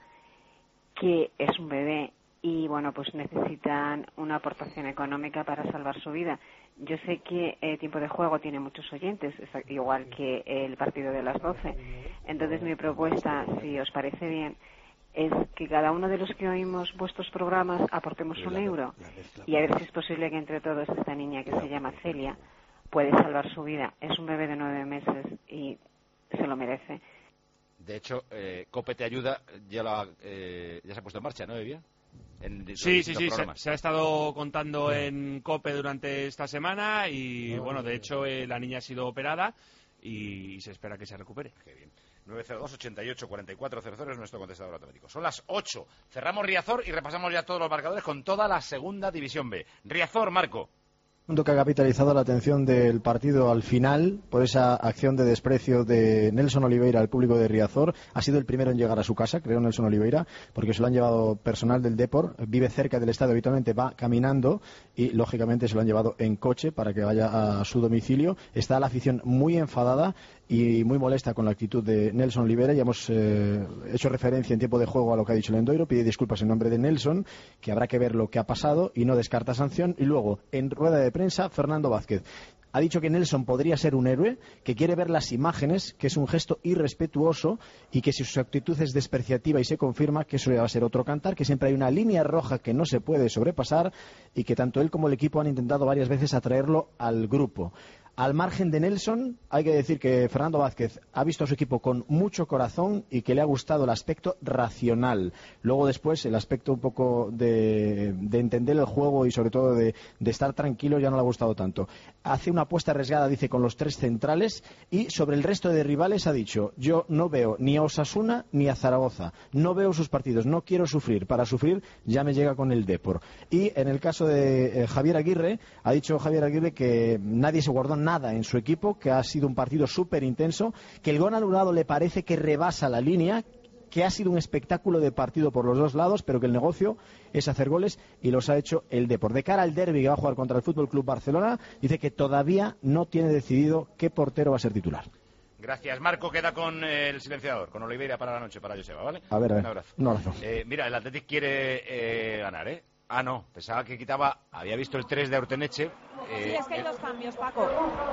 que es un bebé. Y bueno, pues necesitan una aportación económica para salvar su vida. Yo sé que eh, Tiempo de Juego tiene muchos oyentes, igual que el partido de las doce. Entonces mi propuesta, si os parece bien, es que cada uno de los que oímos vuestros programas aportemos un euro y a ver si es posible que entre todos esta niña que se llama Celia puede salvar su vida. Es un bebé de nueve meses y se lo merece. De hecho, eh, COPE te ayuda, ya, la, eh, ya se ha puesto en marcha, ¿no, Evia? En Sí, sí, sí, se, programas. se ha estado contando en COPE durante esta semana y, bueno, de hecho, eh, la niña ha sido operada y se espera que se recupere. Qué bien. nueve cero dos, ochenta y ocho, cuarenta y cuatro cero cero es nuestro contestador automático. Son las ocho. Cerramos Riazor y repasamos ya todos los marcadores con toda la segunda división B. Riazor, Marco. Que ha capitalizado la atención del partido al final por esa acción de desprecio de Nelson Oliveira al público de Riazor. Ha sido el primero en llegar a su casa, creo, Nelson Oliveira, porque se lo han llevado personal del Depor. Vive cerca del estadio, habitualmente va caminando y, lógicamente, se lo han llevado en coche para que vaya a su domicilio. Está la afición muy enfadada y muy molesta con la actitud de Nelson Oliveira. Ya hemos eh, hecho referencia en tiempo de juego a lo que ha dicho el Endoiro. Pide disculpas en nombre de Nelson, que habrá que ver lo que ha pasado y no descarta sanción. Y luego, en rueda de prensa, Fernando Vázquez ha dicho que Nelson podría ser un héroe, que quiere ver las imágenes, que es un gesto irrespetuoso y que si su actitud es despreciativa y se confirma, que eso ya va a ser otro cantar, que siempre hay una línea roja que no se puede sobrepasar y que tanto él como el equipo han intentado varias veces atraerlo al grupo. Al margen de Nelson, hay que decir que Fernando Vázquez ha visto a su equipo con mucho corazón y que le ha gustado el aspecto racional. Luego después el aspecto un poco de, de entender el juego y sobre todo de, de estar tranquilo ya no le ha gustado tanto. Hace una apuesta arriesgada, dice, con los tres centrales y sobre el resto de rivales ha dicho: yo no veo ni a Osasuna ni a Zaragoza, no veo sus partidos, no quiero sufrir, para sufrir ya me llega con el Depor. Y en el caso de eh, Javier Aguirre, ha dicho Javier Aguirre que nadie se guardó nada en su equipo, que ha sido un partido súper intenso, que el gol anulado le parece que rebasa la línea, que ha sido un espectáculo de partido por los dos lados, pero que el negocio es hacer goles y los ha hecho el Depor. De cara al derbi que va a jugar contra el Fútbol Club Barcelona, dice que todavía no tiene decidido qué portero va a ser titular. Gracias, Marco. Queda con eh, el silenciador, con Oliveira para la noche, para Joseba, ¿vale? A ver, a ver. Un abrazo. Un abrazo. Eh, mira, el Athletic quiere eh, ganar, ¿eh? Ah, no, pensaba que quitaba, había visto el tres de Aurteneche. Eh, Sí, es que hay dos cambios, Paco.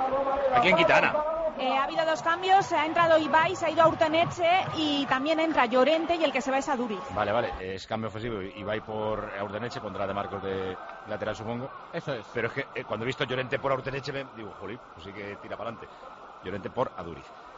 ¿A quién quita, Ana? Eh, ha habido dos cambios, ha entrado Ibai, se ha ido a Urteneche y también entra Llorente y el que se va es Aduriz. Vale, vale, es cambio ofensivo y va por Aurteneche contra De Marcos de lateral, supongo. Eso es. Pero es que eh, cuando he visto Llorente por Aurteneche, me digo, jolín, pues sí que tira para adelante. Llorente por Aduriz.